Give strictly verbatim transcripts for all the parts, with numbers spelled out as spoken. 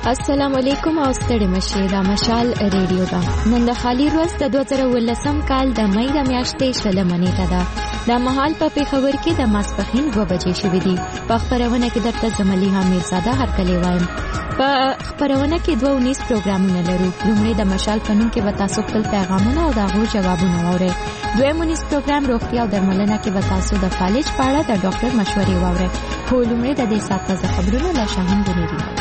السلام علیکم او ستړي مشه دا مشال ریډیو دا نن د خالی ورځ د دوه زره ولسم کال د مې د میاشتې شلمه نیټه ده د مهال په پیښور کې د ماسپښین دوه بجې شوې دي په خبرونه کې درته زملیها میرزاده هرکلی وایم په خبرونه کې دوه ونیس پروګرامونه لرو لومړی د مشال قانون کې وتا سو خپل پیغامونه او دغه جوابونه اوري دویم ونیس پروګرام روغتیا او درملنه کې وتا سو د فالج پاړه د ډاکټر مشورې واوري خو لومړی د دې سات تازه خبرونه لا شاهین غنیری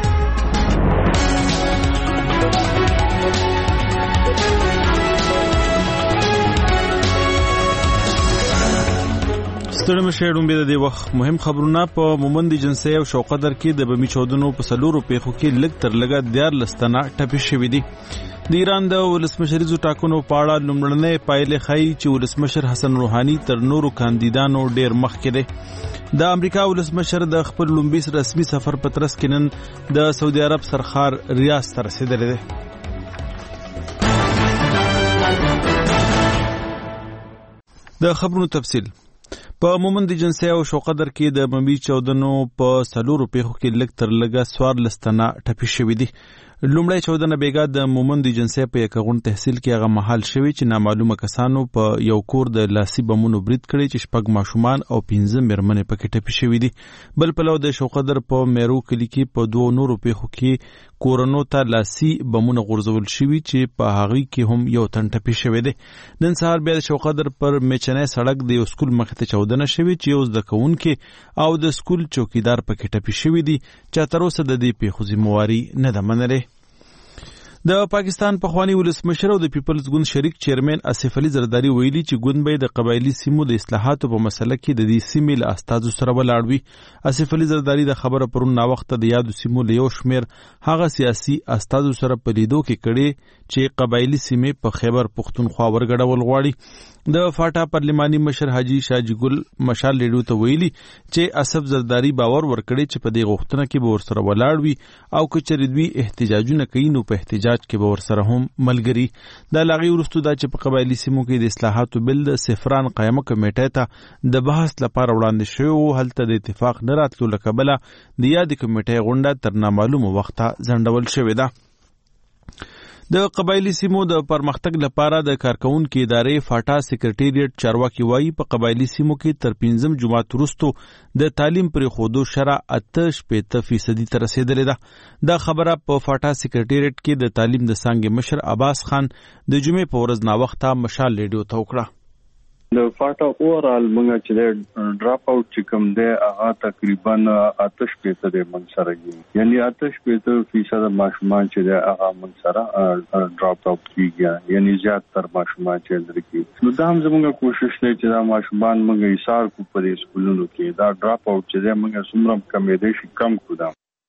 ستړي مشه ډومبه د وخت مهم خبرونه په مومند جنسي او شوقدر کې د بمی چودنو په سلورو پیخو کې لګ تر لګا دیار لستنه ټپي شوې دي د ایران د ولسمشریزو ټاکنو په اړه لومړنۍ پایلې ښیي چې ولسمشر حسن روحاني تر نورو کاندیدانو ډیر مخکې دی د امریکا ولسمشر د خپل لومبي رسمي سفر په ترڅ کې نن د سعودي عرب سرخار ریاض ته رسیدلی دی د خبرونو تفصیل په مومند جنسي او شوقدر کې د بمی چودنو په سلورو پیخو کې لګ تر لګا سوار لستنه ټپي شوې دي لومړی چودنه بیګا د مومند جنسي په یکغون تحصیل کې هغه محل شوی چې نامعلومه کسانو په یو کور د لاسي بمونو برید کړي چې شپږ ماشومان او پنځه مېرمنې پکې ټپي شوې دي بل پلو د شوقدر په میرو کلی کې په دوه نورو پیخو کې کورونو ته لاسي بمونه غورځول شوي چې په هغه کې هم یو تن ټپي شوی دی نن سهار بیا د شوقدر پر میچنې سړک د یو سکول مخ ته چودنه شوی چې یو زده کوونکي او د سکول چوکیدار پکې ټپي شوی دي چې تر اوسه د دې پیښو ذمہواری نه ده منلې د پاکستان پخوانی ولسمشر او د پیپلز ګوند شریک چیرمن اسف علي زرداری ویلي چې ګوند به د قبایلی سیمو د اصلاحاتو په مسله کې د دې سیمې له استادو سره ولاړوي اسف علي زرداری د خبره پرون نا وخت د یادو سیمو له یو شمیر هغه سیاسي استادو سره په لیدو کې کړي چې قبایلی سیمې په خیبر پختونخوا ورګډول غواړي د فاټا پارلماني مشر حاجی شاجی ګل مشال لیډو ته ویلي چې اسف زرداری باور ورکړي چې په دې غوښتنه کې به ورسره ولاړوي او که چېرې دوی احتجاجونه کوي نو په احتجاج کې به ورسره هم ملګري د لاغي وروسته دا چې په قبایلی سیمو کې د اصلاحاتو بل د سفران قائمه کمیټې ته د بحث لپاره وړاندې شوی او هلته د اتفاق نه راتلو له کبله د یادې کمیټې غونډه تر نامعلومه وخته ځنډول شوې ده د قبایلی سیمو د پرمختګ لپاره د کارکونکو ادارې فاټا سکرټریټ چارواکي وایي په قبایلی سیمو کې تر پنځم جمعات وروسته د تعلیم پر خودو شرع اته شپېته فیصدي ته رسیدلې ده دا خبره په فاټا سکرټریټ کې د تعلیم د څانګې مشر عباس خان د جمعې په ورځ نا وخته مشال لیډیو ته وکړه د فاټا اورال موږ چې ډراپ اوټ چې کوم دی هغه تقریبا آتش فیصد موږ سره دي یعنی آتش فیصد فیصد ماشومان چې دی هغه موږ سره ډراپ اوټ کیږي یعنی زیات تر ماشومان چې درکې نو دا هم زموږ کوشش دی چې دا ماشومان موږ ایثار کو په سکولونو کې دا ډراپ اوټ چې دی موږ څومره کمې دي شي کم کو دا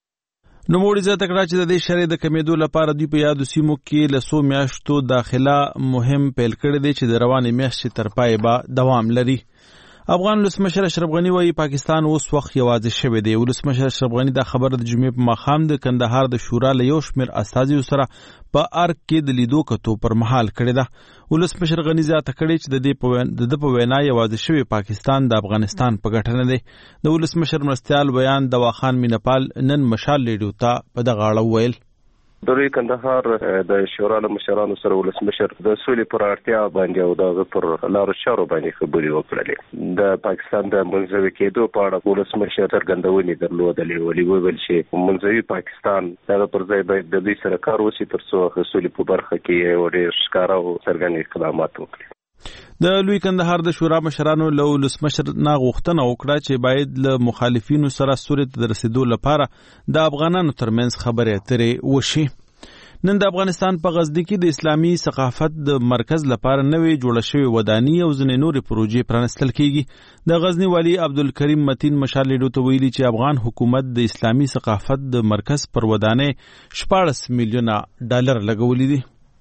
نو موږ زیاته کړه چې د دې شری د کمیدو لپاره دوی په یادو سیمو کې له څو میاشتو داخله مهم پیل کړی دی چې د روانې میاشتې تر پای به دوام لري افغان ولسمشر اشرف غنی وايي پاکستان اوس وخت یوازې شوی دی ولسمشر اشرف غنی دا خبر د جمعې په ماښام د کندهار د شورا له یو شمېر استازیو سره په ارګ کې د لیدو کتو پر مهال کړی ده ولسمشر غنی زیاته کړی چې د دې په وینا یوازې شوی پاکستان د افغانستان په ګټه نه دی د ولسمشر مرستیال بیان دواخان مینپال نن مشال لیډیو ته په دغه اړه ویل د روی کندهار د شورا له مشرانو سره ولسمشر د سولې پر اړتیا باندې او د پر لارو چارو باندې خبرې وکړلې د پاکستان د منځوي کېدو په اړه ولسمشر څرګندونې درلودلې ولې ویل چې منځوي پاکستان دا پر ځای باید د دې سره کار وشي ترڅو سولې په برخه کې ډېر ښکاره او څرګند اقدامات وکړي د لوی کندهار د شورا مشرانو له ولسمشر نه غوښتنه وکړه چې باید له مخالفینو سره سولې ته د رسیدو لپاره د افغانانو ترمنځ خبرې اترې وشي نن د افغانستان په غزنی کې د اسلامي ثقافت د مرکز لپاره نوې جوړه شوې ودانۍ او ځینې نورې پروژې پرانستل کیږي د غزنی والی عبدالکریم متین مشال لیډو ته ویلي چې افغان حکومت د اسلامي ثقافت د مرکز پر ودانۍ شپاړس میلیونه ډالر لګولي دي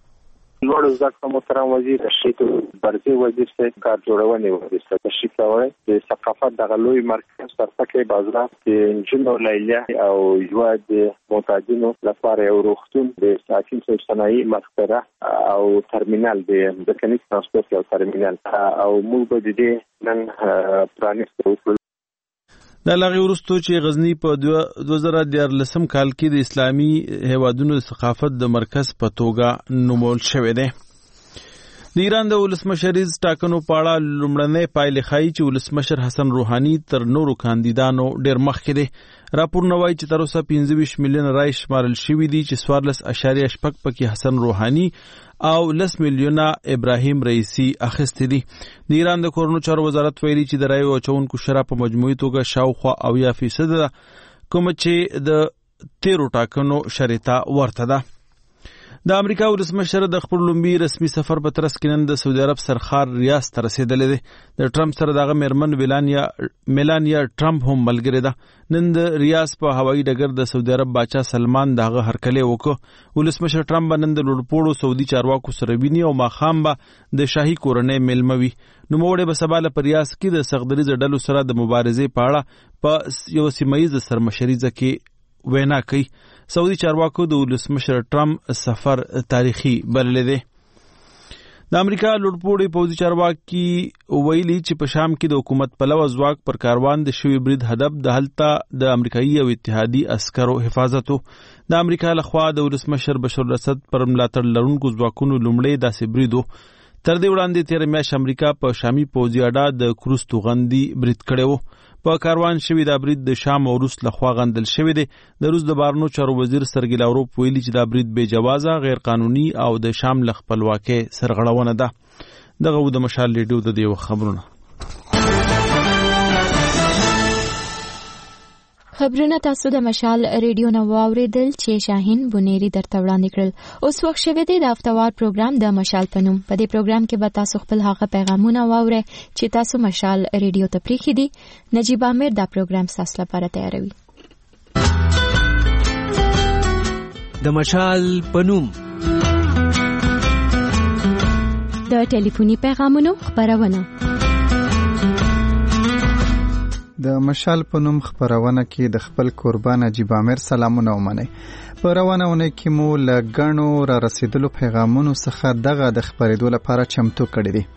لوړ زده کړه محترم وزیر رشید برزي وزیر څخه کار جوړونې وزیر څخه تشریف راوړی د ثقافت د غلوی مرکز پر پکې بازار د انجینر لیلا او یو د معتادینو لپاره یو روغتون د ساکن صنایع مختره او ترمینال د ځکنیک ترانسپورت یو ترمینال او موږ به د دې نن پرانیستو د لغې وروستو چې غزنی په دوه زره دیارلسم کال کې د اسلامي هیوادونو د ثقافت د مرکز په توګه نومول شوی دی. د ایران د ولسمشریز ټاکنو په اړه لومړنۍ پایلې ښایي چې ولسمشر حسن روحاني تر نورو کاندیدانو ډېر مخکې دی. راپورونه وایي چې تر اوسه پنځه ویشت میلیونه رایې شمارل شوي دي چې څوارلس اعشاریه شپږ پکې حسن روحاني او لس میلیونه ابراهیم رئیسي اخیستې دي. د ایران د کورونو چارو وزارت ویلي چې د رایو اچونکو شرح په مجموعي توګه شاوخوا اویا فیصده ده، کومه چې د تیرو ټاکنو شرطه ورته ده. د امریکا ولسمشر د خپل لومړي رسمي سفر په ترڅ کې نن د سعودي عرب سرخار ریاض ته رسېدلی دی. د ټرمپ سره دغه میرمن میلانیا میلانیا ټرمپ هم ملګرې ده. نن د ریاض په هوایي ډګر د سعودي عرب باچا سلمان د هغه هرکلی وکړ. ولسمشر ټرمپ به نن د لوړپوړو سعودي چارواکو سره ویني او ماښام به د شاهي کورنۍ میلمه وي. نوموړی به سبا له په ریاض کې د سغدریزه ډلو سره د مبارزې په اړه په یو سیمه سرمشریزه کې وینا کوي. سعودي چارواکو د ولسمشر ټرمپ سفر تاریخي بللی دی. د امریکا لوړپوړي پوځي چارواکي ویلي چې په شام کې د حکومت پلوه ځواک پر کاروان د شوي برید هدف د هلته د امریکایي او اتحادي عسکرو حفاظت و. د امریکا لخوا د ولسمشر بشار الاسد پر ملاتړ لرونکو ځواکونو لومړی داسې برید و. تر دې وړاندې تېره میاشت امریکا په شامي پوځي اډه د کروز توغندي برید کړی و. په کاروان شوي دا برید د شام او روس لخوا غندل شوی دی. د روس د بهرنیو چارو وزیر سرګی لاوروف ویلي چې دا برید بې جوازه، غیر قانوني او د شام له خپلواکۍ سرغړونه ده. دغه و د مشال ریډیو د دې وخت خبرونه. خبرونه تاسو د مشال ریډیو نه واوریدل چې شاهین بنيري درته وړاندې کړل. اوس وخت شوی دی د هفتوار پروګرام د مشال په نوم. په دې پروګرام کې به تاسو خپل هغه پیغامونه واورئ چې تاسو مشال ریډیو ته پریښي دي. نجیب امیر دا پروګرام تاسو لپاره تیاروي. د مشال په نوم د ټلیفوني پیغامونو خبرونه. د مشال په نوم خبرونه کې د خپل قربان نجیب امیر سلامونه ومنئ. په روانه ونه کې مو له ګڼو را رسیدلو پیغامونو څخه دغه د خبرېدو لپاره چمتو کړی دی.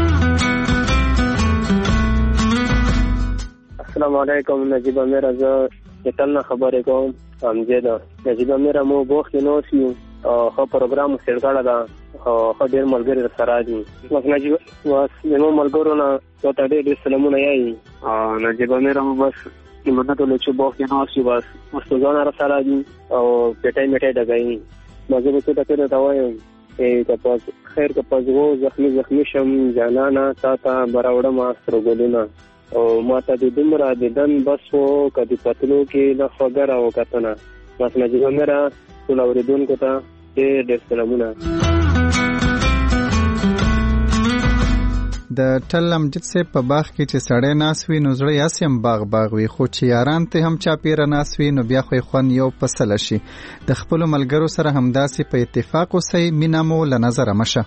السلام علیکم. نجیب امیر زه ټلنه خبرې کوم. امجد نجیب امیر مو بوخت نو سی او خو پروګرام سرګړه دا خو ډیر ملګری سره دي. واس نجیب واس نو ملګرو نه تو ته ډیر سلامونه یای. نجیب امیر مو بس کی مدته له چې بوخت نو سی واس مستګان سره دي او پټای میټای دغای. مزه به ته ته دا وایم ای تاسو خیر که پزغو زخمی زخمی شم جانانا تا تا براوړه ما سترګولونه او ما ته د دمر د دن بس وو کدي پتلو کې نه فګر او کتنه. بس نجیب امیر ټول اوریدونکو ته ډېر ډېر سلامونه. د ټل امجد سے په باغ کې چې سړی ناس وي نو زړه یاسې هم باغ باغ وي، خو چې یاران ته هم چاپیره ناس وي نو بیا خو خوند یو پسله شي. د خپلو ملګرو سره همداسې په اتفاق اوسئ، مینه مو له نظره مشه.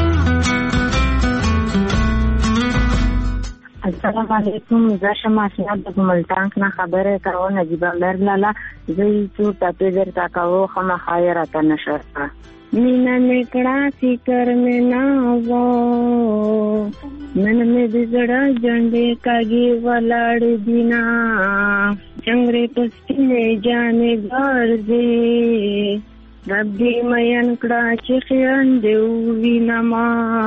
السلام علیکم. زه شمه اسناد د ملتان نه خبره کوم. نجیب امیر لاله زه یې څو ټاپې درته کوم خو مخای راته نشته. مینا نکړه فکر مې نه وو نن مې د زړه جنډې کاږي ولاړ دینا څنګه پسې جانې ګرځي رب دې مېن کړه چې خیان دې وینما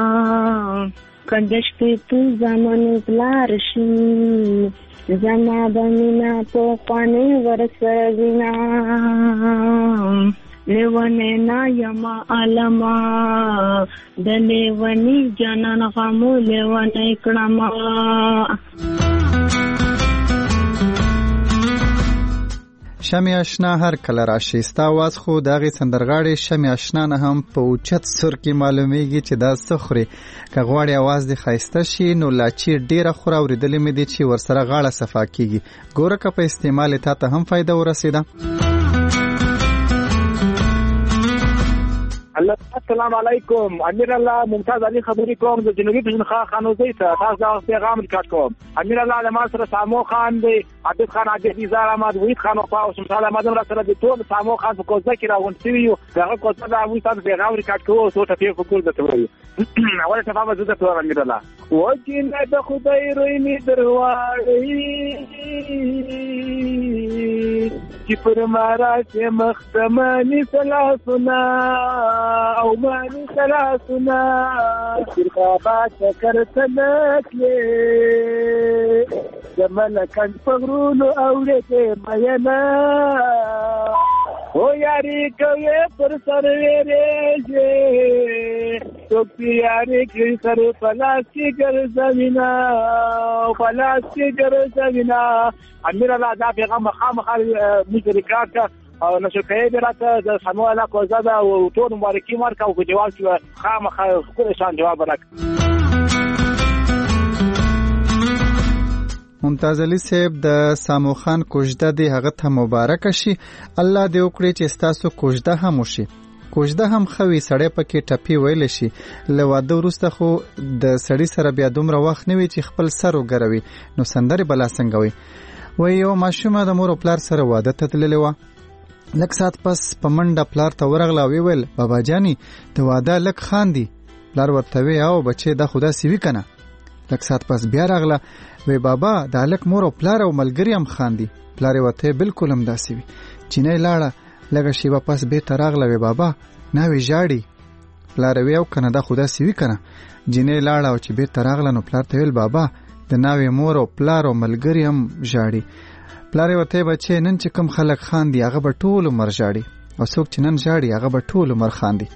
کدش کې تو زمانو بلار شي زما بمینا په خوانې ورسره وینا لیوانه نا یما علما د لیوانی جانان غمو لیوانه کړما. شمع آشنا هر کله راشي ستا واز خو دغه سندرغاړي شمع آشنا نه هم په اوچت سر کې معلومیږي چې دا سخري که غواړي आवाज دې خایسته شي نو لاچی ډیره خور اوریدلې مې دي چې ورسره غاړه صفا کیږي. ګوره که په استعمال ته ته هم فائدہ ورسېده. السلام علیکم. امیر الله ممتاز علی خبرې کوم د جنوبي پښتونخوا خانوزي ته تاسو دا پیغام ریکارډ کوم. امیر الله د ما سره سامو خان دی، عبد خان عبد نزار احمد وحید خان او پاو شمشاد احمد سره د ټول سامو خان په کوزه کې راغون شوی یو. دغه کوزه دا موږ تاسو پیغام ریکارډ کوو او ټاپې په کول د ټول اول ته په زده ته امیر الله وجنه د خدای روی می درواړی چې پر مارات مختمانی سلاسنا او مانی سلاسنا شرخابات کرتنکلی زملکن فغرونو اولته مینا او یاری کوي پر سر ویریږي توپی یاری کوي سر پلاستیک ګرځوینا پلاستیک ګرځوینا امیر الله دا پیغام خامخا مشرکات او نشو کوي راته د سمو علاقو زده او ټول مبارکي ورکا او جواب خامخا خپل شان جواب ورک. ممتاز علي صاحب د سامو خان کوژده دی هغه ته مبارک شي. الله دې وکړي چې تاسو کوژده هم وشي. کوژده هم خوي سړی پکې ټپي ویل شي. له واده وروسته خو د سړی سره بیا دومره وخت نه وي چې خپل سر وګروي نو سندرې بلا څنګه وي. وای یو ماشومه د مور او پلار سره واده ته تللې وه. لږ ساعت پس په منډه پلار ته ورغله او ویل بابا جاني د واده لږ خاندي. پلار ورته وی او بچې دا خو داسې وي که نه. لږ ساعت پس بیا راغله وی بابا دا هلک مور او پلار او ملګري هم خاندي. پلار یې ورته بلکل همداسې وي. چینی لاړه لږه شیبه پس بېرته راغله وی بابا ناوې ژاړي. پلار وی او که نه دا خو داسې وي که نه. جینۍ لاړه او چې بېرته راغله نو پلار ته ویل بابا د ناوې مور او پلار او ملګري هم ژاړي. پلار یې ورته بچې نن چې کوم خلک خاندي هغه به ټول عمر ژاړي او څوک چې نن ژاړي هغه به ټول عمر خاندي.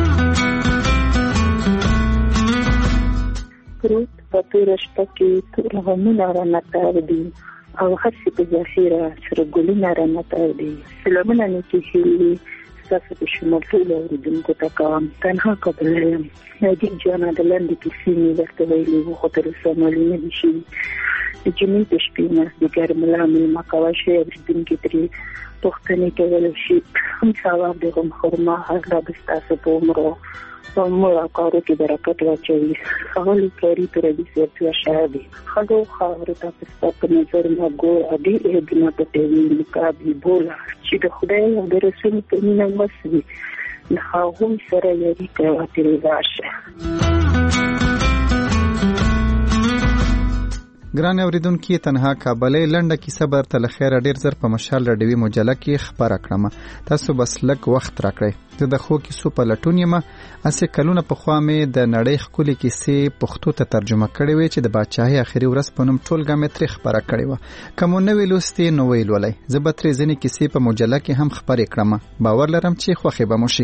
روت په توره شپه کې ټول غمونه رانه تاودي او هر څه په ذخیره سره ګلونه رانه تاودي. سلامونه مې کښېږي ستاسو په شمول ټولو اورېدونکو ته کوم. تنها قبله یم. نجیب جانه د لنډې کیسې مې درته ویلې وو خو تر اوسه عملي نه دي شوي. د جمعې په شپې مازدیګر ملا مېلمه کوه شي اورېدونکي ترې پوښتنې کولی شي. هم ثواب د غم خرما الله به ستاسو په عمرو په مړه کارو کې برکت واچوي. ښاغلي کاري پردي صاحب دوه شعر دي. ښځو خاورو ته په ستا په نظر مه ګوره ډېر عیبونه پټوي نقاب یې بوله چې د خدای او د رسول په مینه مست وي له هغوی سره یاري کوه ترې لاړ شه. ګران اوریدونکي تنها کابلې لنډه کیسه به درته له خیره ډېر زر په مشال راډیوي مجله کې خپره کړم. تاسو بس لږ وخت راکړئ. زه د ښو کیسو په لټون یم. هسې کلونه پخوا مې د نړۍ ښکلې کیسې پښتو ته ترجمه کړې وې چې د باچاهۍ اخري ورځ په نوم ټولګه مې ترې خپره کړې وه. که مو نه وې لوستې نو ویې لولئ. زه به ترې ځینې کیسې په مجله کې هم خپرې کړم. باور لرم چې خوښې به مو شي.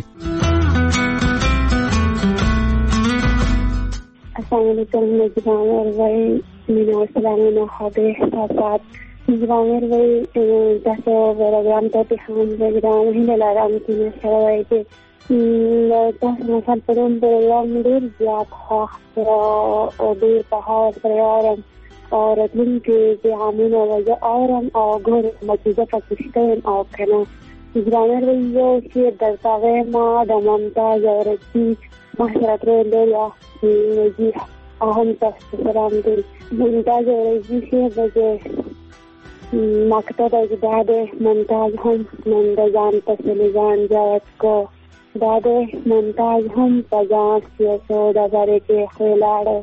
السلام علیکم. نجیب عامر وی مینا و سلامونه خواب احساسات. نجیب عامر وی تاسو پروګرام ته پیغام وګورم. هیله لرم چې سره وي تاسو مثلا پرون پروګرام ډېر زیات خوښ او ډېر په هوا سره اورم او راتلونکي پیغامونه وایي اورم او ګورم نتیجه پکې شته او که نه. نجیب عامر وی یو شعر درته وایم د ممتاز او رشید ما سره ترلی وه نجیب او هم تاسو سلام دی. ممتاز او رشید شعر دی مقطع دی داده ممتاز هم من د ځان پسې ځان جوت کو داده ممتاز هم په ځان سیاسو د بارې کې خلاړه.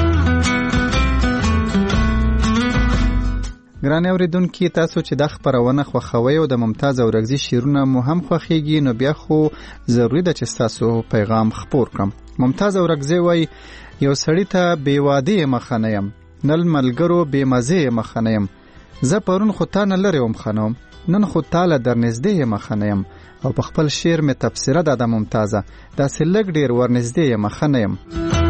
ګران اوریدونکي تاسو چې دا خپرونه خوښوئ او د ممتاز اورکزي شعرونه مو هم خوښیږي نو بیا خو ضروري ده چې تاسو پیغام خپور کړم. ممتاز اورکزي وایي یو سړی ته بې وادې مخه نه یم نل ملګرو بې مزې مخه نه یم. زه پرون خو تا نه لرې وم خنوم نن خو تا له در نږدې مخه نه یم. او په خپل شعر مې تبصره ده د ممتازه داسې لږ ډېر ورنږدې مخه نه یم.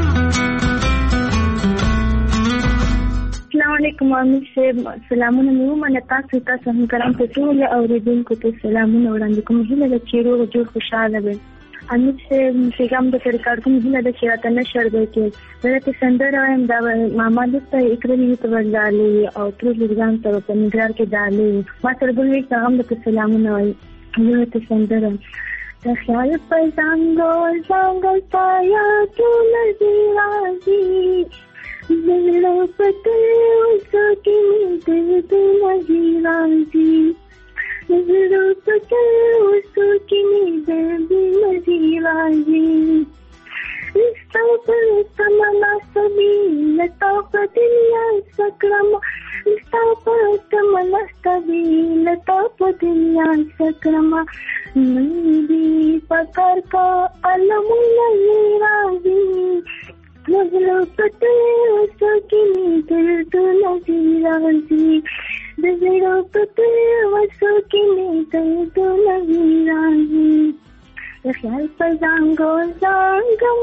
علیکم امیر صاحب سلامونه مې ومنه. تاسو تاسو هم کرام ته ټول اوریدونکو ته سلامونه وړاندې کوم. هیله ده چې روغ جوړ خوشاله وي. امیر صاحب پیغام د سرکار کوم هیله ده چې راته نشر دی کې درته سندره وایم دا ماما دته اکرامي ته ورډالې او ټول ځان ته په نګران کې ډالې ما سره بل وی پیغام د سلامونه وایم. یو ته سندره د خیال په څنګه څنګه پایا ټول دی راځي زړه پته اوسه کې دې دې راځي راځي زړه پته اوسه کې دې دې راځي راځي ستاسو په تمنا سبي لتا په دنیا سکرم ستا په تمنا ستوي لتا په دنیا سکرم نندي پکر کا علمونه راځي نزلو پته وسکینی دل نزی راځي د زړه پته وسکینی دل نزی راځي خیال پر زنگو زنگم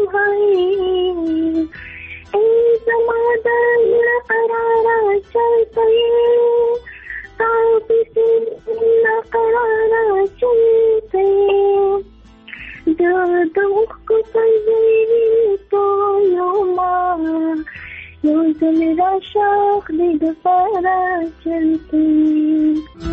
هائی ای زمادا نقرارا چل پئی تاو پیسی نقرارا چل پئی دو دوخ کو پزیری تو یوما یو زل را شاخ دی دفارا چل پئی.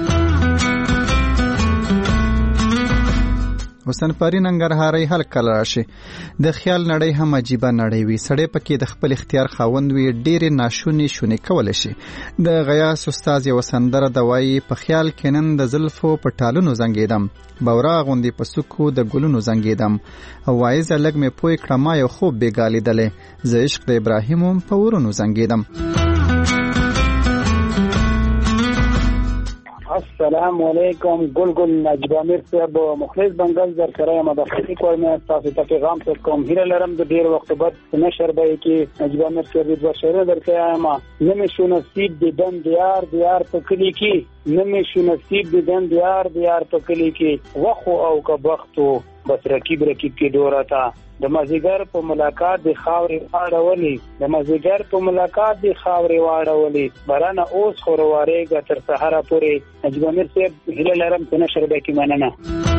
حسن پاری ننګرهاري هر کله راشي د خیال نړۍ هم عجیبه نړۍ وي سړی پکې د خپل اختیار خاوند وي ډېرې ناشونې شونې کولی شي د غیاس استاد یو سندره د وایي په خیال کې نن د زلفو په ټالونو زنګېدم بورا غوندې په سکو د ګلونو زنګېدم او وایي زه لږ مې پوی کړه ما یو خوب بېګا لیدلی زه عشق د ابراهیم هم په ورونو زنګېدم. السلام علیکم گل گل نجیب امیر صاحب مخلص بنگل در کرای مدافعی کار می تاسو ته پیغام کوم هیله لرم د ډیر وخت بعد نشر به کې نجیب امیر صاحب د بشره درته ما نمی شو نصیب دیدن دیار دیار په کلی کې نمی شو نصیب دیدن دیار دیار په کلی کې وخو او که بختو بس رکیب رکیب کې دورتا د مازیګر په ملاقات د خاورې واړولې د مازیګر په ملاقات د خاورې واړولې بارانه اوس خوروارېږه تر سهاره پورې نجیب امیر صاحب هیله لرم چې نشر به کې مننه.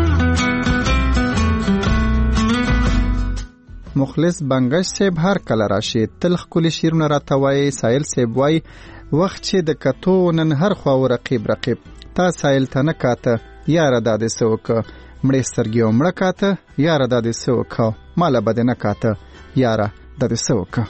مخلص بنگش صاحب هر کله راشي تل ښکلي شعرونه راته وایي سایل صاحب وایي وخت چې د کتو نن هر خوا رقیب رقیب تا سایل ته نه کاته یاره دا دې څه وکړه مړې سترګې او مړه کاته یاره دا دې څه وکړه ماله به دې نه کاته یاره دا دې څه وکړه.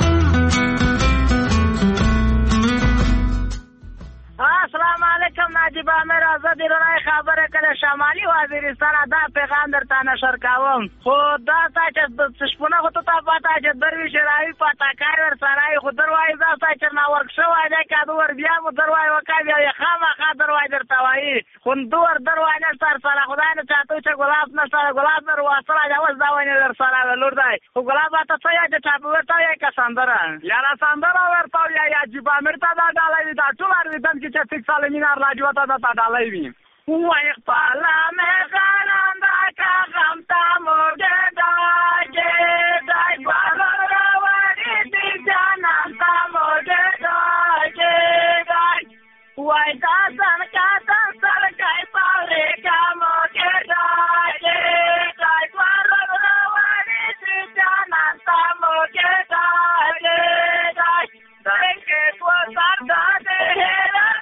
السلام علیکم نجیب امیر آزادی رای خبره کله شمالي وزیرستان دا پیغام درته نشر کوم خو دا چې شپونه خو ته پاته چې درویش راوي پاته کار ور سره خو دروای دا چې نا ورک شو دا کادو ور بیا مو دروای وکای بیا خامخا دروای درته وایي خو دور دروای نه سر سره خدای نه چاته چې ګلاب نه سره ګلاب نه واسره دا وځ دا ونه در سره لور دی خو ګلاب ته څه یا چې چاپو ورته یا کساندره یا را ساندره ورته یا نجیب امیر ته دا ډالای دا ټول ورته چې فکس سالمینار راجو ته دا ډالای وي وای خپل مې غلام دا کا غم تا موګه دا چې دای بار راوړې دې جانان تا موګه دا چې دای وای دا څنګه کا سر کای پاره کا موګه دا چې دای بار راوړې دې جانان تا موګه دا چې دای دای کې تو سر دا دې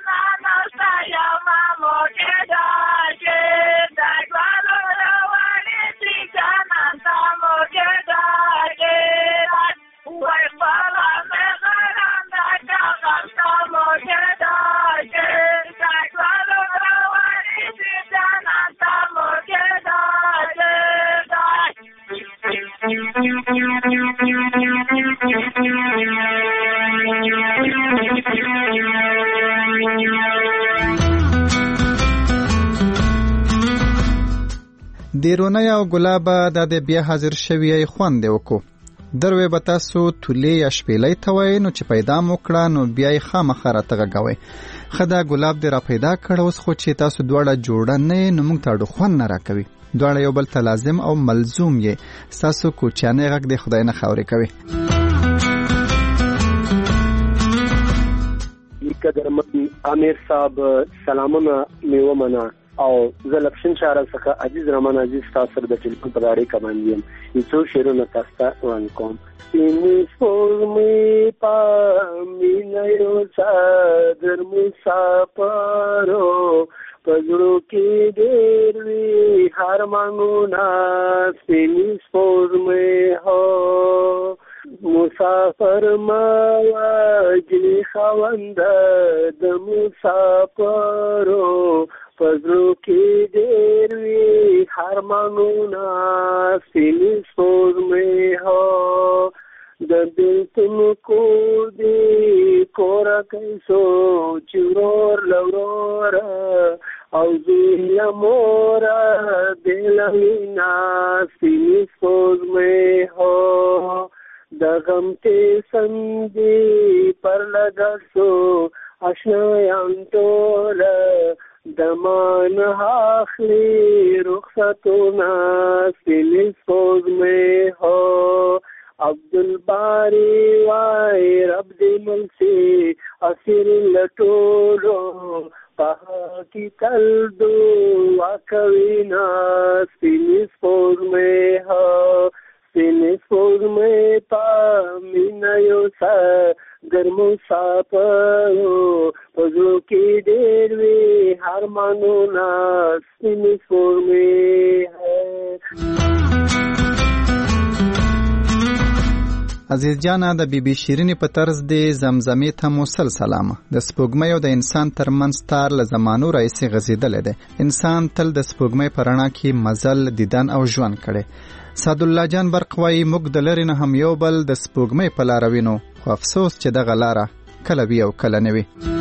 دیرونه او ګلابه د بیا حاضر شوی خوند وکړو دروي به تاسو تولې یا شپېلې ته وای نو چې پیدا موکړه نو بیا یې خامخا راته غوي خدا ګلاب دې را پیدا کړ اوس خو چې تاسو دواړه جوړه نه نو موږ ته خوند نه راکوي دواړه یو بل ته لازم او ملزوم یې تاسو کوچانه غږ دې خدای نه خاورې کوي. قدرمن امیر صاحب سلامونه میو منا او زلفشن شهر څخه عزیز رحمان عزیز تاسو د ټلیفون په اړه کوم یم یو شیرونه تاسو ته وان کوم سینې فورمې پامینایو صدر مسافرو پزړو کې ډېر وی هر مانګونا سینې فورمې هو مسافر ما واجلی خوند د مسافرو پزړو کې ډېر وی هر مانګونا سینې فورمې هو د بیلتون کور دی کورا کیسو چورور لورورا او زوی مورا دلمینا سینی سوز میں ہو د غم تے سندی پر لگا سو اشنایان تولا دمان آخری رخصتونا سینی سوز میں ہو عبدالباری وائی رب دی ملسی اسیر لطولو پہا کی تل دو واقعینا سینی سپوز میں ہو سینی سپوز میں پا مینایو سا گرمو ساپو پزو کی دیروی ہرمانونا سینی سپوز میں ہے. عزیز جانا د بی بی شیرینی په طرز دی زمزمې ته مو سل سلام. د سپوږمۍ او د انسان ترمنځ تار له زمانو راهیسې غځېدلی دی. انسان تل د سپوږمۍ په رڼا کې مزل دیدن او ژوند کړی. سعدالله جان برق وایي موږ د لرې نه هم یو بل د سپوږمۍ په لاره وینو، خو افسوس چې دغه لاره کله وي او کله نه وي.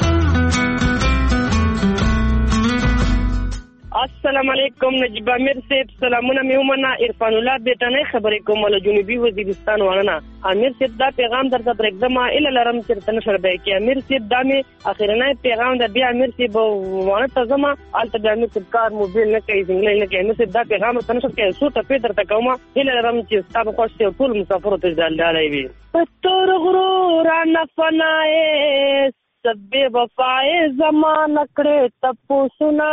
السلام علیکم نجیب امیر صاحب، سلامونه مې ومنه. عرفان الله بیٹنۍ خبرې کوم له جنوبي وزیرستان وانه. امیر صاحب دا پیغام درته پرېږدم اله لرم چې تنه شر به کې امیر صاحب دا مې اخرنۍ پیغام د بیا امیر صاحب وانه ته زما الته د امیر صاحب کار موبایل نه کوي څنګه نه کوي. امیر صاحب دا پیغام تنه شر کې سو ته پیتر ته کومه اله لرم چې تاسو خوشته ټول مسافر ته ځل ډالای وي. پتور غرور نفنای سبے وفائے زمان اکڑے تپو سنا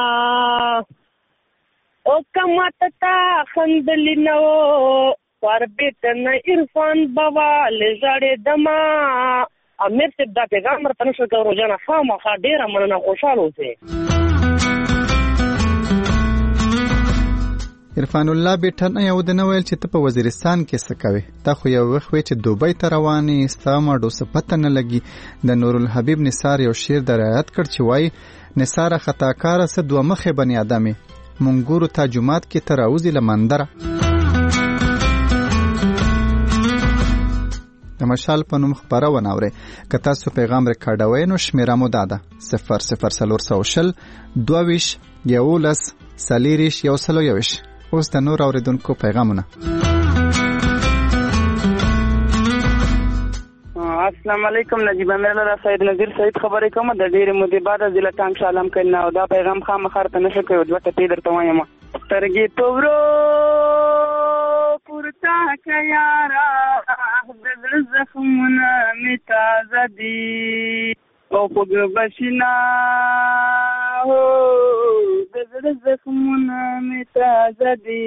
او کمات تا خندلی نو پر بیتن عرفان بوال زڑے دما. امیر صاحب دا پیغام مرتنو شکر روزانه خامخا ډیره مننه، خوشحال اوسئ. عرفان الله بیٹن یو د نویل چې ته په وزیرستان کې څه کوي. تا خو یو وخت وی چې دوبۍ ته روانې ستا ماډو څه پته نه لګي. د نورالحبیب نثار یو شعر د رعایت کړ چې وایي نثاره خطاکاره څه دوه مخې بني ادمې مونګورو تا جومات کې ته راوځي له مندره. د مشال په نوم خبره وناورې. که تاسو پیغام ریکارډوئ نو شمیره مو دا ده صفر صفر څلور سوه شل دوه ویشت یولس څلېرویشت یو سل او یوویشت. اوس د نور اوریدونکو پیغامونه. السلام علیکم نجیب امیر الله سید نذیر سید خبرې کوم د ډېرې مودې بعد ضلع ټانک شالم کنا او دا پیغام خامخا ته نشه کوي دوه ټپې درته وایم. ترګې پورو پورتا کيارا د زړه زخمونه می تازه دي او خوږ بشنا هو د زړه زخمونه می تازه دي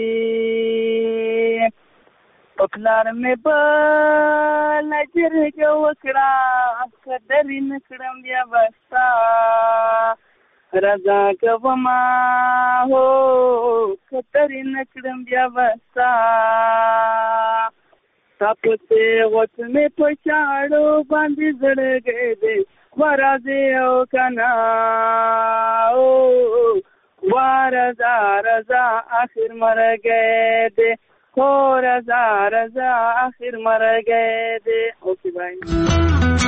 پکلار می په لجرګه وکړه قدر نکړم بیا بستا رضا کوما هو قدر نکړم بیا بستا تاسو وڅ می په چاړو باندې زړګې دې ورځي او کنا او ورځا رضا اخر مرګې دې خو رضا رضا اخر مرګې دې. اوکے بای.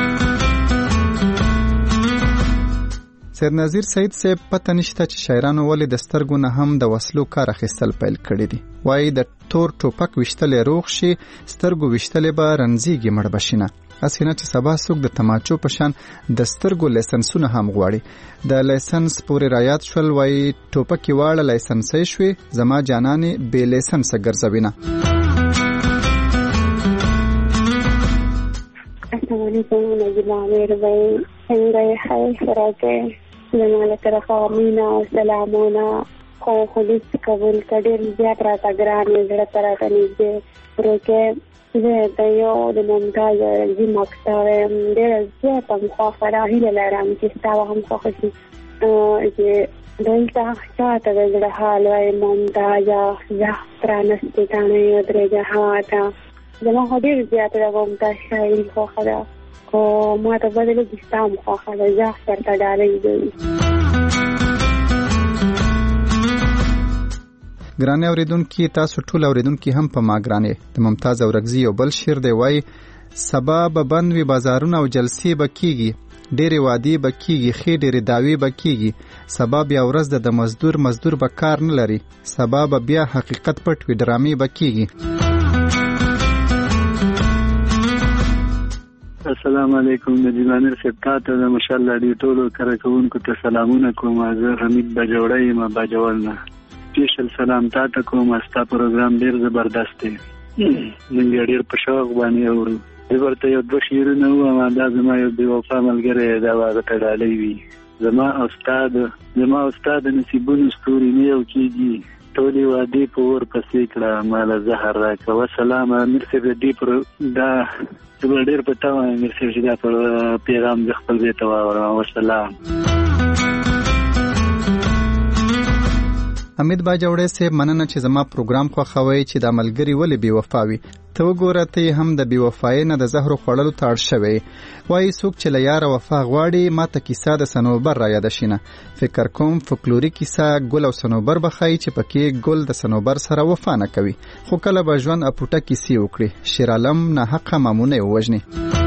سید نذیر سید صاحب پته نشته چې شاعرانو ولې د سترګو نه هم د وسلو کار اخیستل پیل کړی دي. وایي د تور ټوپک ویشتلې روغ شي سترګو ویشتلې به رنځېږي مړ بشینه. هسې نه چې سبا څوک د تماچو په شان د سترګو لایسنسونه هم غواړي. د لایسنس پورې رایات شول. وایي ټوپکې واړه لایسنسۍ شوې زما جانانې بې لایسنسه ګرځوینه. السلام علیکم نجیب امیر بھائی، څنګه یې حال خرابه زما له طرفه مینا او سلامونه. خو خلیص قبول کډیر زیات راته ګران یې زړه ته راته نږدې ورکې زه د یو د ممتاز رنځي مکتاب ډېره زیاته هم خوښه ده. هیله لرم چې ستا به هم خوښه شي چې دلته چاته د زړه حال وایي ممتازه زه پرانستې تاڼۍ ودرېږه هواته. زما خو ډېر زیاته د ممتاز شاعري خوښه ده، خو ما ته به لږ ستا هم خوښه ده. زه درته ډالۍ کوي. ګرانه اوریدونکو تاسو ټول اوریدونکو هم په ما ګرانه د ممتاز اورغزي یو بل شعر دی وای سبا به بند وی بازارونه او جلسې بکیږي ډېرې وادي بکیږي خې ډېرې داوی بکیږي سبا بیا ورځ د مزدور مزدور به کار نه لري سبا به بیا حقیقت پټ وی ډرامې بکیږي. السلام علیکم نجیب امیر صاحب تاسو د ماشاءالله دی ټولو کارکونکو ته سلامونه کوم. زه حمید بجوړی ما بجوړنه سپیشل سلام تاسو کوم. ستا پروګرام ډیر زبردست دی. نن ډیر په شوق باندې اورو. ورته یو دوه شیرونه و دا زما یو دی وفا ملګری دا واغه تړلې وی. زما استاد زما استاد نصیبونو ستوري نه یو کیږي ټولې وادي په ور پسې کړه مال زهر راکه. والسلام امیر صاحب دی پر دا ډیر په تا امیر صاحب چې دا په پیغام د خپل بیت واورم. والسلام. حمید باجوړی صاحب مننه چې زما پروګرام خو خوي چې د عملګری ولې بي وفاوي ته وګوره ته هم د بي وفای نه د زهر خوړلو تاړ شوی وای څوک چې لیار وفا غواړي ما ته کیسه د سنوبر را یاد شینه فکر کوم فولکلوري کیسه ګل او سنوبر بخای چې پکې ګل د سنوبر سره وفا نه کوي خو کله به ژوند اپوټه کیسي وکړي شیر عالم نه حق مامونه وژني.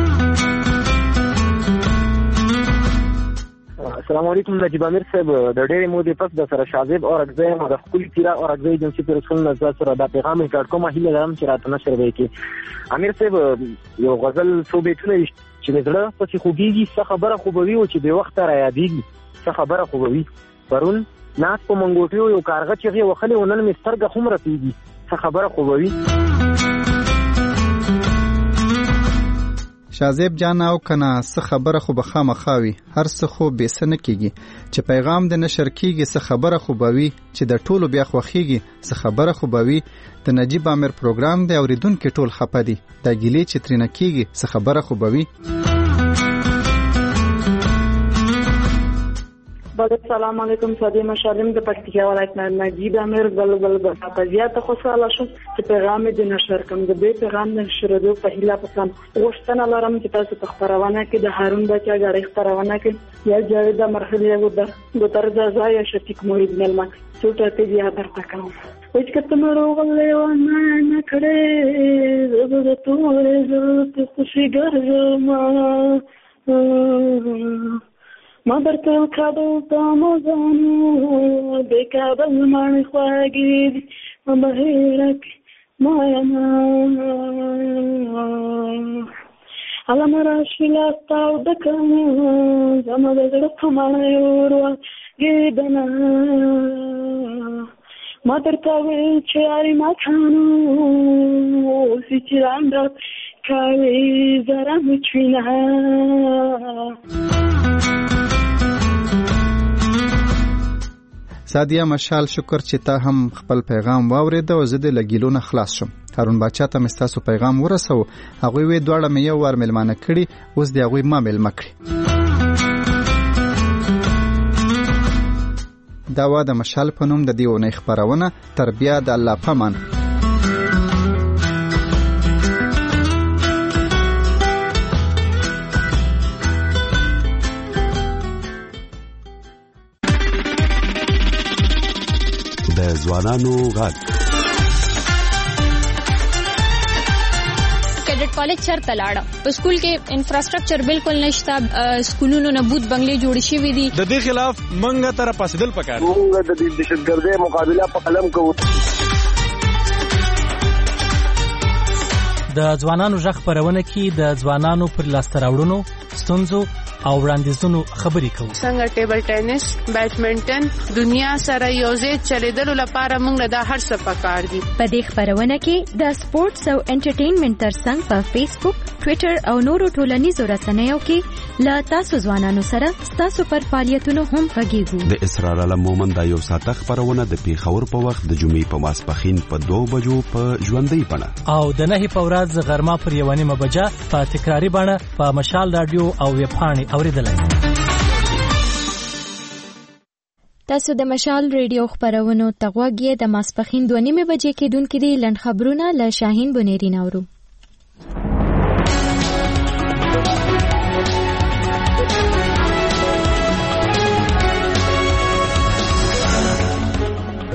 السلام علیکم نجیب امیر صاحب د ډېرې مودې پس د سره شاذب او رغزی او د خپل تیرا او رغزی ایجنسی پر رسول نظر سره دا پیغام ریکارډ کوم هیله لرم چې راته نشر وکړي. امیر صاحب یو غزل څو بیتونه چې زړه پسې خوږیږي څه خبره خوبوي او چې به وخت را یادېږي څه خبره خوبوي پرون ناس په منګوټیو یو کارغه چې وخلې ونن مې سترګه هم رسېږي څه خبره خوبوي. شازیب جان او کنا څه خبره خو بخا مخاوي هر څه خو بیسنه کیږي چې پیغام د نشر کیږي څه خبره خو بوي چې د ټولو بیا خوخيږي څه خبره خو بوي د نجیب امیر پروګرام دی اوریدونکو ټول خپدي د ګیلې چې ترنه کیږي څه خبره خو بوي. السلام علیکم سعودي مشالم د پکتیا ولایت نجیب امیر بل بل په زیاته خوشاله شو چې پیغام دې نشر کوم د دې پیغام نشر دوه په هیله پسند غوښتنه لرم چې تاسو په خبرونه کې د هارون بچا غړي خبرونه کې یا جاوید مرحله یو د د طرز ځای شفیق محی بن المک څوټه ته بیا درته کوم وځ کته مړو غلې و نه کړې زه د تورې زړه ته خوشي ګرځم ما برتل کابل تاموزانو به کابل مانی خواگی ما بهیرک مایانا علم راشی لاستاو دکنو زما بزرگ کمانه وروا گیدنا ما درتاوی چیاری مکانو سی چیران را کاوی زرم چوینا. سادیا مشال شکر چې تا هم خپل پیغام واورید او زه د لګیلونه خلاص شم. هارون بچا ته مستاسو پیغام ورسو هغه وی دواړه مې یو ور ملمانه کړي اوس دی هغه ما ملمه کړي. دا وا د مشال په نوم د دیونه خبرونه تربیه د الله پامان. د ځوانانو غږ کډټ کالج چرته لاړه په سکول کې انفراستراکچر بالکل نشته سکولونو نه بوت بنگلې جوړ شوې دي د دې خلاف منګه تر پاسدل پکار موږ د دهشتګردۍ مقابله په قلم کوو. د ځوانانو ژغ خبرونه کې د ځوانانو پر لاسته راوړنو ستونزو او وړاندیزونو خبرې کوو. څنګه ټیبل ټینس بیډمنټن دنیا سره یوځای چلیدلو لپاره موږ له دا هر څه پکار دي. په دې خبرونه کې د سپورتس او انټرټینمنټ ترڅنګ په فیسبوک ټوئیټر او نورو ټولنیزو رسنیو کې لا تاسو ځوانانو سره تاسو پر فعالیتونو هم غږیږو. د اسرار علم مومند یو ساته خبرونه د پیښور په وخت د جمعې په ماسپخین په دوه بجو په ژوندۍ بڼه او د نهي په ورځ غرمه پر یو نیمه بجه په تکراری بڼه په مشال رادیو او ویب پاڼې اوریدلای. تاسو د مشال ریډیو خبرونو تغوږی د ماسپخین دوه نیمه بجې کې دونکو دی لند خبرونه له شاهین بنيري نورو.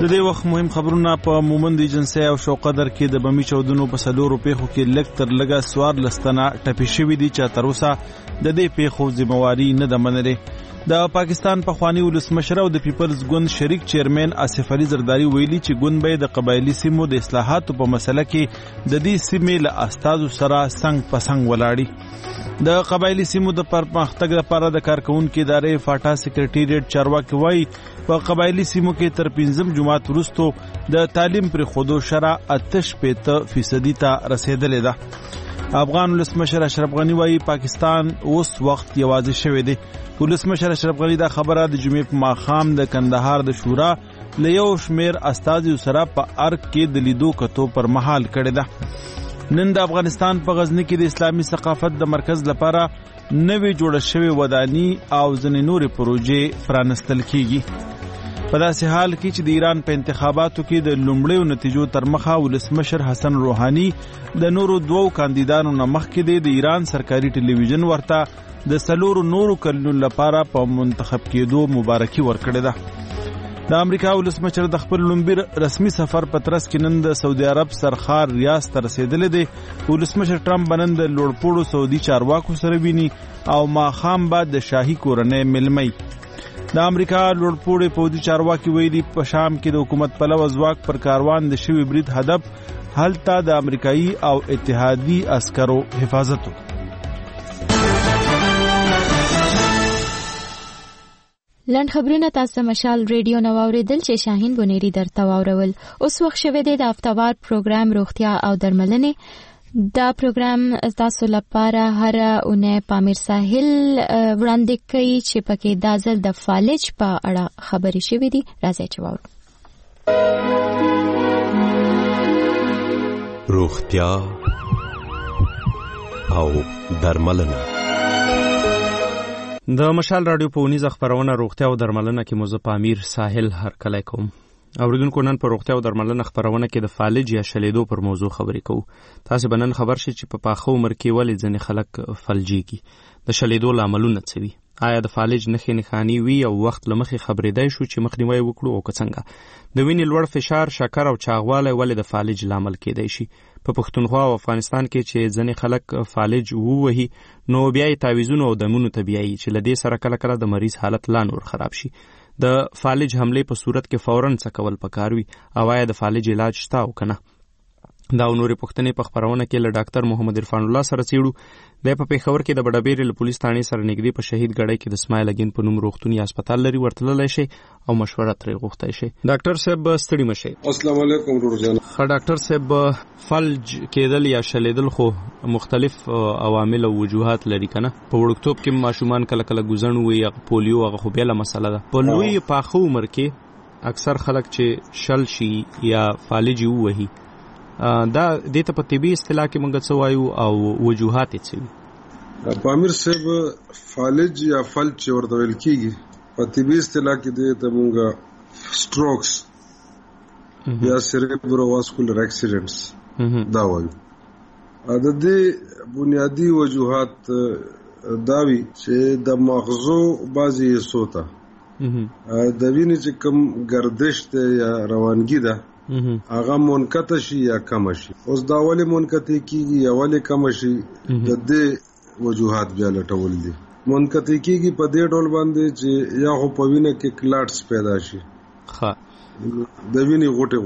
د دې وخت مهم خبرونه په مومند ایجنسی او شوقدر کې د بمی چودنو په سلورو پیښو کې لږ تر لږه سوار لستنه ټپي شوي دي چې تر اوسه د دې پیښو ذمہواری نه ده منلې. د پاکستان پخوانی ولسمشر او د پیپلز ګوند شریک چیرمن آصف علي زرداری ویلي چې ګوند به د قبایلی سیمو د اصلاحاتو په مسله کې د دې سیمې له استازو سره څنګ په څنګ ولاړي. د قبایلی سیمو د پرمختګ لپاره د کارکونکو ادارې فاټا سکریټریټ چارواکي وایي په قبایلی سیمو کې تر پنځم جمعات وروسته د تعلیم پر خودو شرع اتش پېته فیصدي ته رسیدلې ده. افغان ولسمشر اشرف غنی وایي پاکستان اوس وخت یوازې شوی دی. ولسمشر اشرف غنی دا خبره د جمعې په ماښام د کندهار د شورا له یو شمېر استازو سره په ارګ کې د لیدو کتو پر مهال کړې ده. نن د افغانستان په غزنی کې د اسلامي ثقافت د مرکز لپاره نوې جوړه شوې وداني او ځینې نورې پروژې پرانستل کیږي. په داسې حال کې چې د ایران په انتخاباتو کې د لومړیو نتیجو تر مخه ولسمشر حسن روحاني د نورو دوو کاندیدانو نه مخکې د ایران سرکاري ټلویزیون ورته د څلورو نورو کلونو لپاره په منتخب کېدو مبارکي ورکړې ده. د امریکا ولسمشر د خپل لومړي رسمي سفر په ترڅ کې نن د سعودي عرب سرخار ریاض ته رسیدلی دی. ولسمشر ټرمپ نن د لوړپوړو سعودي چارواکو سره ویني او ماښام بعد د شاهي کورنۍ ملمي. د امریکا لوړپوړي پوځي چارواکي ویلي په شام کې د حکومت پلوه ځواک پر کاروان د شوي برید هدف هلته د امریکایي او اتحادي عسکرو حفاظت و. لنډ خبرونه تاسو مشال ریډیو نو اوریدل چې شاهین بونيري درته واورول. اوس وخت شوه د هفتوار پروګرام روغتیا او درملنې. دا پروګرام تاسو لپاره هر اونۍ پامیر ساحل وړاندې کوي چې پکې د ځل د فالج په اړه خبرې شوې دي. راځي چې واورو. روغتیا او درملنه. د مشال رادیو په ونیزه خبرونه روغتیا او درملنه کې موزه پامیر ساحل هرکلی کوم. اوریدونکو نن په روغتیا او درملنه خبرونه کې د فالج یا شلیدو پر موضوع خبرې کوو. تاسو به نن خبر شئ چې په پاخه عمر کې ولې ځینې خلک فلجیږي. د شلیدو لاملونه څه وي؟ آیا د فالج نښې نښانې وي او وخت له مخې خبرېدای شو چې مخنیوی وکړو او که څنګه؟ د وینې لوړ فشار، شکر او چاغوالی ولې د فالج لامل کېدای شي؟ په پښتونخوا او افغانستان کې چې ځینې خلک فالج ووهي نو بیا یې تعویذونو او دمونو ته بیایي چې له دې سره کله کله د مریض حالت لا نور خراب شي. د فالج حملې په صورت کې فوراً څه کول پکار وي او آیا د فالج علاج شته او که نه؟ دا او نورې پوښتنې په خپرونه کې له ډاکټر محمد عرفان الله سره څېړو. دی په پېښور کې د بډابېرې له پولیس تاڼې سره نږدې په شهید ګړی کې د اسماعیل اګین په نوم روغتون یا هسپتال لري. ورتللی شئ او مشوره ترې غوښتی شئ. ډاکټر صاحب ستړي مه شئ. السلام علیکم ورور جان. ښه ډاکټر صاحب، فلج کېدل یا شلیدل خو مختلف عوامل او وجوهات لري که نه؟ په وړکتوب کې ماشومان کله کله ګوزڼ وي، هغه پولیو، هغه خو بیله مسله ده. په لوی پاخه عمر کې اکثر خلک چې شل شي یا فالج ووهي، دا دې ته په طبي اصطلاح کې موږ څه وایو او وجوهات یې څه وي؟ پامیر صاحب، فالج یا فلج چې ورته ویل کېږي په طبي اصطلاح کې دې ته موږ سټروکس یا سیریبرو واسکولر اکسیډنټس دا وایو. د دې بنیادی وجوهات دا وي چې د مغزو بعضې حصو ته د وینې چې کوم گردش دی یا روانګي ده هغه منقطع شي یا کم شي. اوس دا ولې منقطع کیږي یا ولې کم شي، د دې وجوهات بیا لټول دي. منقطع کیږي په دې ډول باندې چې یا خو په وینه کې کلاټس پیدا شي، ښه د وینې غوټې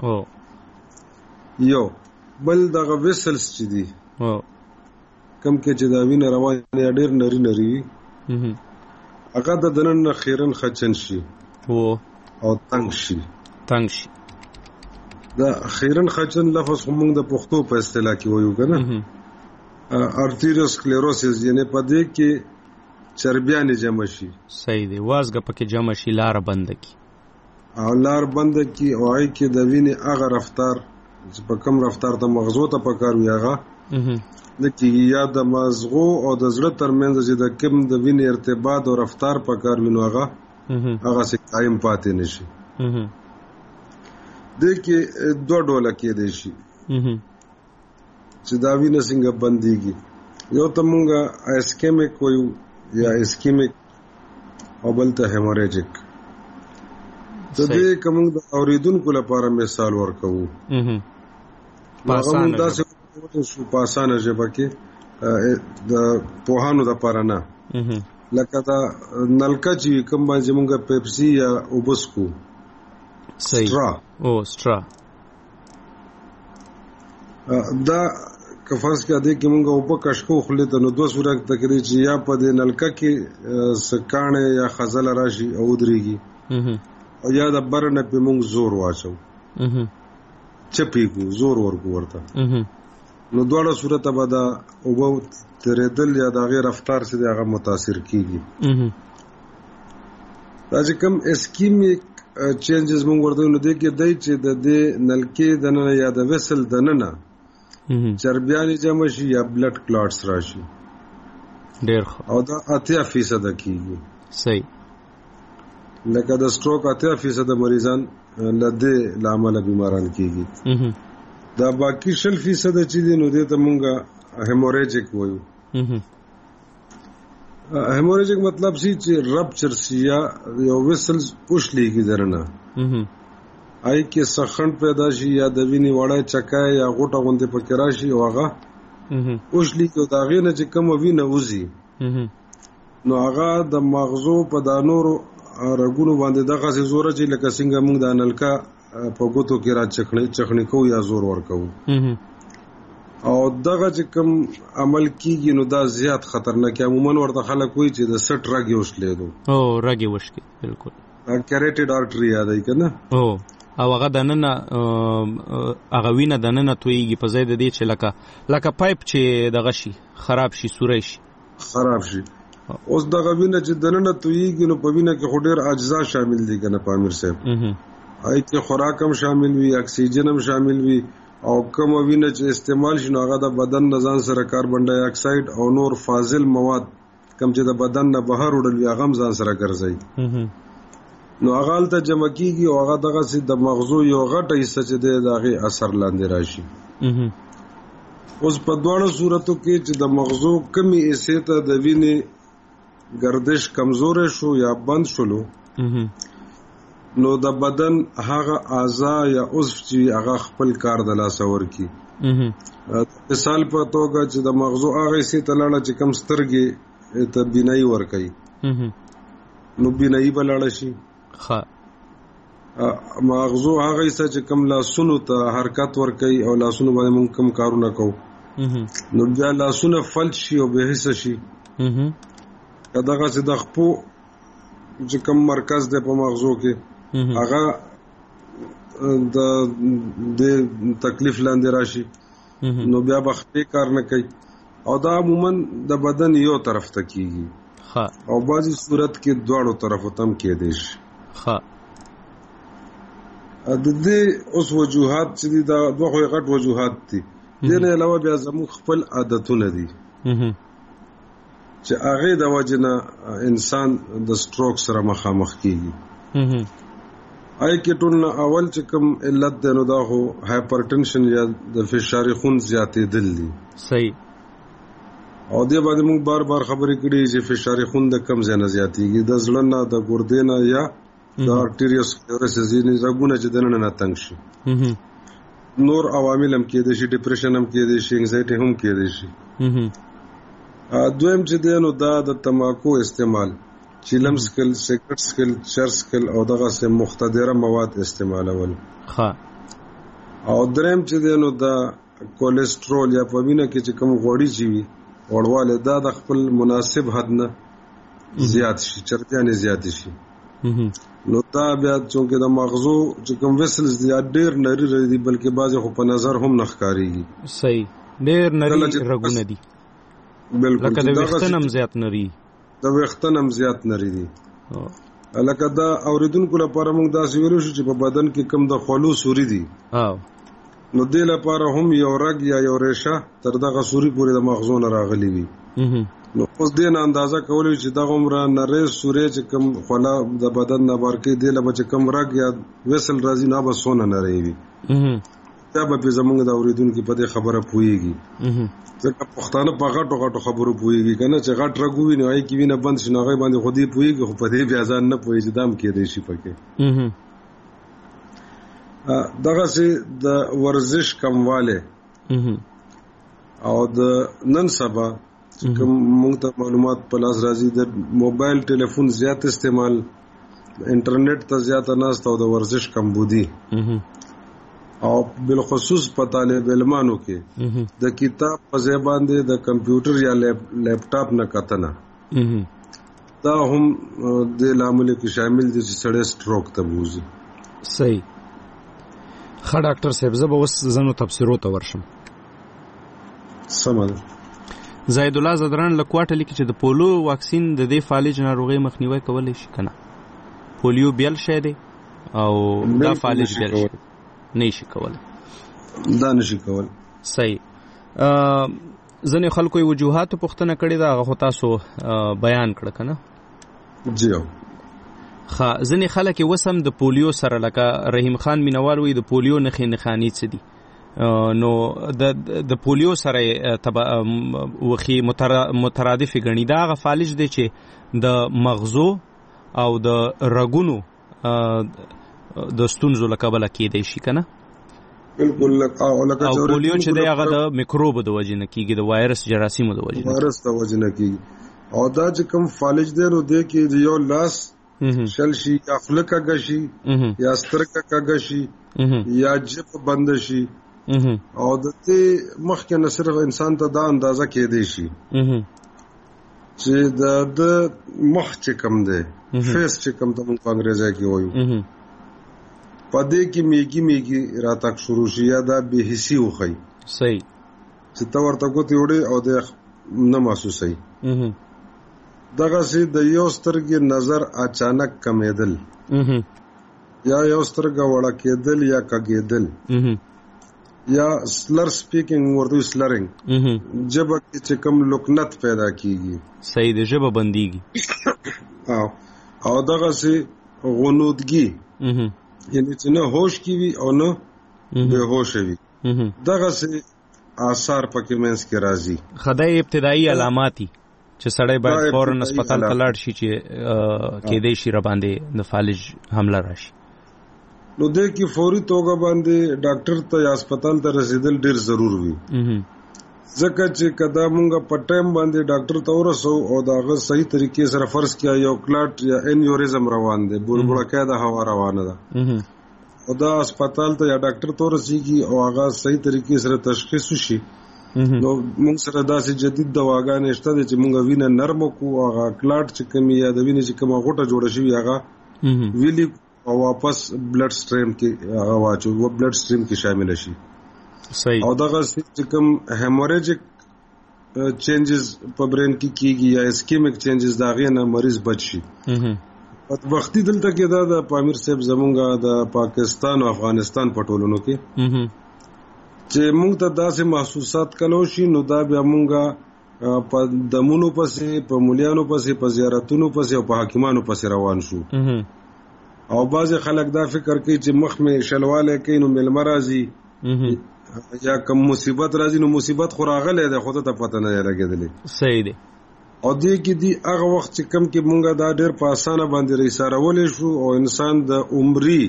غوټې، یو بل دغه ویسلز چې دي کم کې چې دا وینه روان یا ډېر نری نری وي هغه د دننه خیرن خچن شي او تنګ شي تنګ شي. دا خیرن خچن لفظ خو موږ د پښتو په اصطلاح کې وایو که نه، ارتریوسکلیروسس، یعنی په دې کې چربیانې جمع شي. صحیح دی، وازګه پکې جمع شي، لاره بنده کی او لار بنده کی او هغې کې د وینې هغه رفتار چې په کوم رفتار ته مغزو ته پکار وي هغه نه کېږي، یا د مغزو او د زړه ترمنځ چې د کوم د وینې ارتباط او رفتار پکار وي نو هغه هغسې قایم پاتې نه شي. دې کې دوه ډوله کېدای شي چې دا وینه څنګه بندېږي. یو ته مونږ ایسکیمیک وایو یا ایسکیمیک او بل ته هیموریجک. د دې کوم د اوریدونکو لپاره مثال ورکوو پاسانه داسې شو پاسانه ژبه کې د پوهانو لپاره نه لکه دا نلکه چې کوم باندې موږ پیپسي یا اوبسکو سټرا او سټرا دا کفاس کې اده کې مونږ او په کشکو خلې ته نو دوه صورت تکرې چې یا په دې نلکه کې سکانه یا خزل راشي او دريږي او یا د برنه په مونږ زور واچو چپی کو زور ورکو ورته نو دواړه صورت به دا او ترېدل یا د غیر رفتار سره هغه متاثر کیږي دا چې کوم اسکیمیک چینجز مونږ ورته نو دې کې دای چې د دې نلکې د نه یا د وسل د نه چربیانی جمع شي یا بلډ کلاټس راشي ډېر او دا اتیا فیصد کیږي صحیح لکه د سټروک اتیا فیصد مریضان لده لامل بیماران کیږي دا باقی شل فیصد چې دي نو دې ته مونږه هیموریجیک وایو هیموریجیک مطلب سی چې رپچر سی یا یو ویسلز پوښلیږي درنه آی کې سخند پیدا شي یا د ویني وړای چکای یا غوټه غوندې پکې راشي او هغه پوښلی کې دا غینه چې کوم وینه وزي نو هغه د مغزو په دانورو رګونو باندې دغه سي زوره چې لکه څنګه موږ د انلکا په ګوتو کې را چخنی چخنی کو یا زور ورکو او دغه چې کوم عمل کیږي نو دا زیات خطرناک عموما ورته خلک وایي چې د سټ رګ وشلې دو او رګ وشکی بالکل کیریټډ آرټری یادای کنه او او هغه د نن هغه وینه د نن تویږي په ځای د دې چې لکه لکه پایپ چې دغه شي خراب شي سوري شي خراب شي اوس دغه وینه چې د نن تویږي نو په وینه کې خډیر اجزا شامل دي کنه پامیر صاحب آی کې خوراک هم شامل وي اکسیجن هم شامل وي او کوم وینه چې استعمال شي نو هغه د بدن نزان سره کاربن ډای اکساید او نور فاضل مواد کم چې د بدن نه بهر وړل وي هغه هم ځان سره ګرځي نو هغه ته جمع کیږي او هغه دغه سي د مغزو یو غټه حصہ چې د هغه اثر لاندې راشي اوس په دواړو صورتو کې چې د مغزو کمی حصے ته د وینې گردش کمزور شو یا بند شولو نو د بدن هغه اعضاء یا عضو چې هغه خپل کار د لاس ورکی مثال په توګه چې د مغزو هغه حصے ته لاړه چې کم سترګې ته بینایی ور کوي نو بینایی بلاړه شي ها مغزو هغه حصہ چې کوم لاسونو ته حرکت ور کوي او لاسونو باندې مونږ کوم کارونه کوو نو بیا لاسونه فلج شي او به حصہ شي دغه چې د خپو چې کوم مرکز دی په مغزو کې هغه د د تکلیف لاندې راشي نو بیا بخته کار نه کوي او دا عموما د بدن یو طرف ته کیږي او بعضی صورت کې دواړو طرفو تم کې دي ها د دې اوس وجوهات چې دا دوه خو غټ وجوهات دي دغه علاوه بیا زموږ خپل عادتونه دي چې هغه د وجنه انسان د سټروک سره مخامخ کیږي آی کې ټول اول چې کوم علت ده نو دا هو هایپرټنشن یا د فشار خون زیاتې دل دي صحیح او دې باندې موږ بار بار خبرې کړې چې فشار خون د کم ځای نه زیاتېږي د زړه نه د ګردې نه یا د ارټریوسکلروسس ځینې رګونه چې دننه نه تنګ شي نور عوامل هم کېدای شي ډیپریشن هم کېدای شي انزایټي هم کېدای شي دویم چې دی نو دا د تماکو استعمال چیلم سکل سیګریټ سکل چرس سکل او دغه سه مختدره مواد استعمالول ها او دریم چې دی نو دا کولیسټرول یا په وینه کې چې کوم غوړي شي وړواله دا د خپل مناسب حد نه زیات شي چربیانه زیات شي نو دا بیا چې د مغزو چې کوم ویسلز دی ډېر نری ردی بلکې بعضی خو په نظر هم نخکاریږي صحیح ډېر نری رګونه دي بالکل لکه د وختنم زیات نری د وختنم زیات نری دي لکه دا اوریدونکو لپاره موږ دا ویلو چې په بدن کې کم د خلوص سوري دي ها نو دې لپاره هم یو رګ یا یو ریشه تر دغه سوري پورې د مغزو نه راغلي وي نو اوس دې نه اندازه کولای چې دغه عمره نری سوري چې کم خلا د بدن نه بارکې دې لپاره چې کم رګ یا وسل راځي نه به سونه نه ریوي دا به زمونږ د اوریدونکو په دې خبره پويږي ځکه پښتانه په غټو غټو خبرو پويږي کنه چې غټ رګوي نو آی کې وینه بند شنه غي باندې خودي پويږي خو په دې بیا ځان نه پوي چې دام کې دي شي پکې دغه سي د ورزش کمواله او د نن سبا کوم موږ ته معلومات په لاس راځي د موبایل ټلیفون زیات استعمال انټرنیټ ته زیات ناست او د ورزش کمبودي او بالخصوص په طالب علمانو کې د کتاب په ځای باندې د کمپیوټر یا لیپټاپ نه کتنه دا هم د لامل کې شامل دي چې سړی سټروک ته بوزي. صحیح. ښه ډاکټر صاحب زه به اوس ځنو تفسیرو ته ورشم. سمه ده. زاید الله زدران له کوټه لیکي چې د پولو واکسین د دې فالج ناروغي مخنیوي کولای شي کنه. پولیو بیل شه دی او دا فالج بیل شه نه شي کولای. دا نشي کولای. صحیح. ځنې خلکو یې وجوهات پوښتنه کړې ده هغه خو تاسو بیان کړه کنه. جی ښه ځنې خلک یې وسم د پولیو سره لکه رحیم خان مینوال وایي د پولیو نښې نښانې څه دي نو د د پولیو سره وخی مترادف غنی دا غ فالج دی چې د مغزو او د رګونو د ستونزو لکبل کېدای شي کنه. بالکل او لکه او پولیو چې دی هغه د میکروب د وجې نه کیږي د وایرس جراثیم د وجې نه وایرس د وجې نه کیږي او دا چې کوم فالج دی نو دی کې یو لاس شل شي یا خلکه گشي یا سترګه کاږي یا جب بند شي او د دې مخکې نه صرف انسان ته دا اندازه کېدی شي چې د د مخ چې کم دی فیس چې کم ته په انګریزي کې وایو پدې کې میګي میګي راتک شروع شي یا دا به حسي وخی. صحیح. چې تا ورته کوتي وړي او د نه محسوسي دغه سي د یو سترګې نظر اچانک کمیدل یا یو سترګه وړه کېدل یا کګېدل یا سلر سپیکینګ ورته سلرینګ جبه چې کوم لکنت پیدا کیږي. صحیح دی جبه بنديږي او او دغه سي غنودګي یعنی چې نه هوش کی وي او نه به هوش وي دغه سي آثار پکې منځ کې راځي. خدای ابتدایي علاماتي چې سړی باید فورن هسپتال ته لاړ شي چې کېدې شي را باندې د فالج حمله راشي نو دې کې فوري توګه باندې ډاکټر ته یا هسپتال ته رسیدل ډیر ضرور وي ځکه چې کدا مونږه په ټایم باندې ډاکټر ته ورسو او داغه صحیح طریقې سره فرض کیا یو کلاټ یا انیوریزم روان دی بلبلکه د هوا روانه ده او دا هسپتال ته یا ډاکټر ته ورسیږي او هغه صحیح طریقې سره تشخیص وشي نو موږ سره داسې جدید دواګانې شته چې موږ وینه نرم کو هغه کلاټ چې کمی یا د وینې چې کومه غوټه جوړه شي هغه ویلی او واپس بلډ سټریم کې هغه واچو و بلډ سټریم کې شامل شي. صحیح. او دغه چې کوم هیموریجیک چینجز په برین کې کیږي یا اسکیمیک چینجز دا غینه مریض بچ شي. په وختي دلته کې دا د پامیر صاحب زمونږه د پاکستان او افغانستان په ټولونو کې چې موږ ته داسې محسوسات کلو شي نو دا بیا موږ په دمونو پسې په مولیانو پسې په زیارتونو پسې او په حکیمانو پسې روان شو او بعض خلک دا فکر کوي چې مخ می شلواله کوي نو ملما راځي یا کوم مصیبت راځي نو مصیبت خو راغله ده خو ته پته نه لګیدلې. صحیح دی. او دې کې دی هغه وخت چې کم کې مونږه دا ډېر په اسانه باندې ریسارولې شو او انسان د عمرې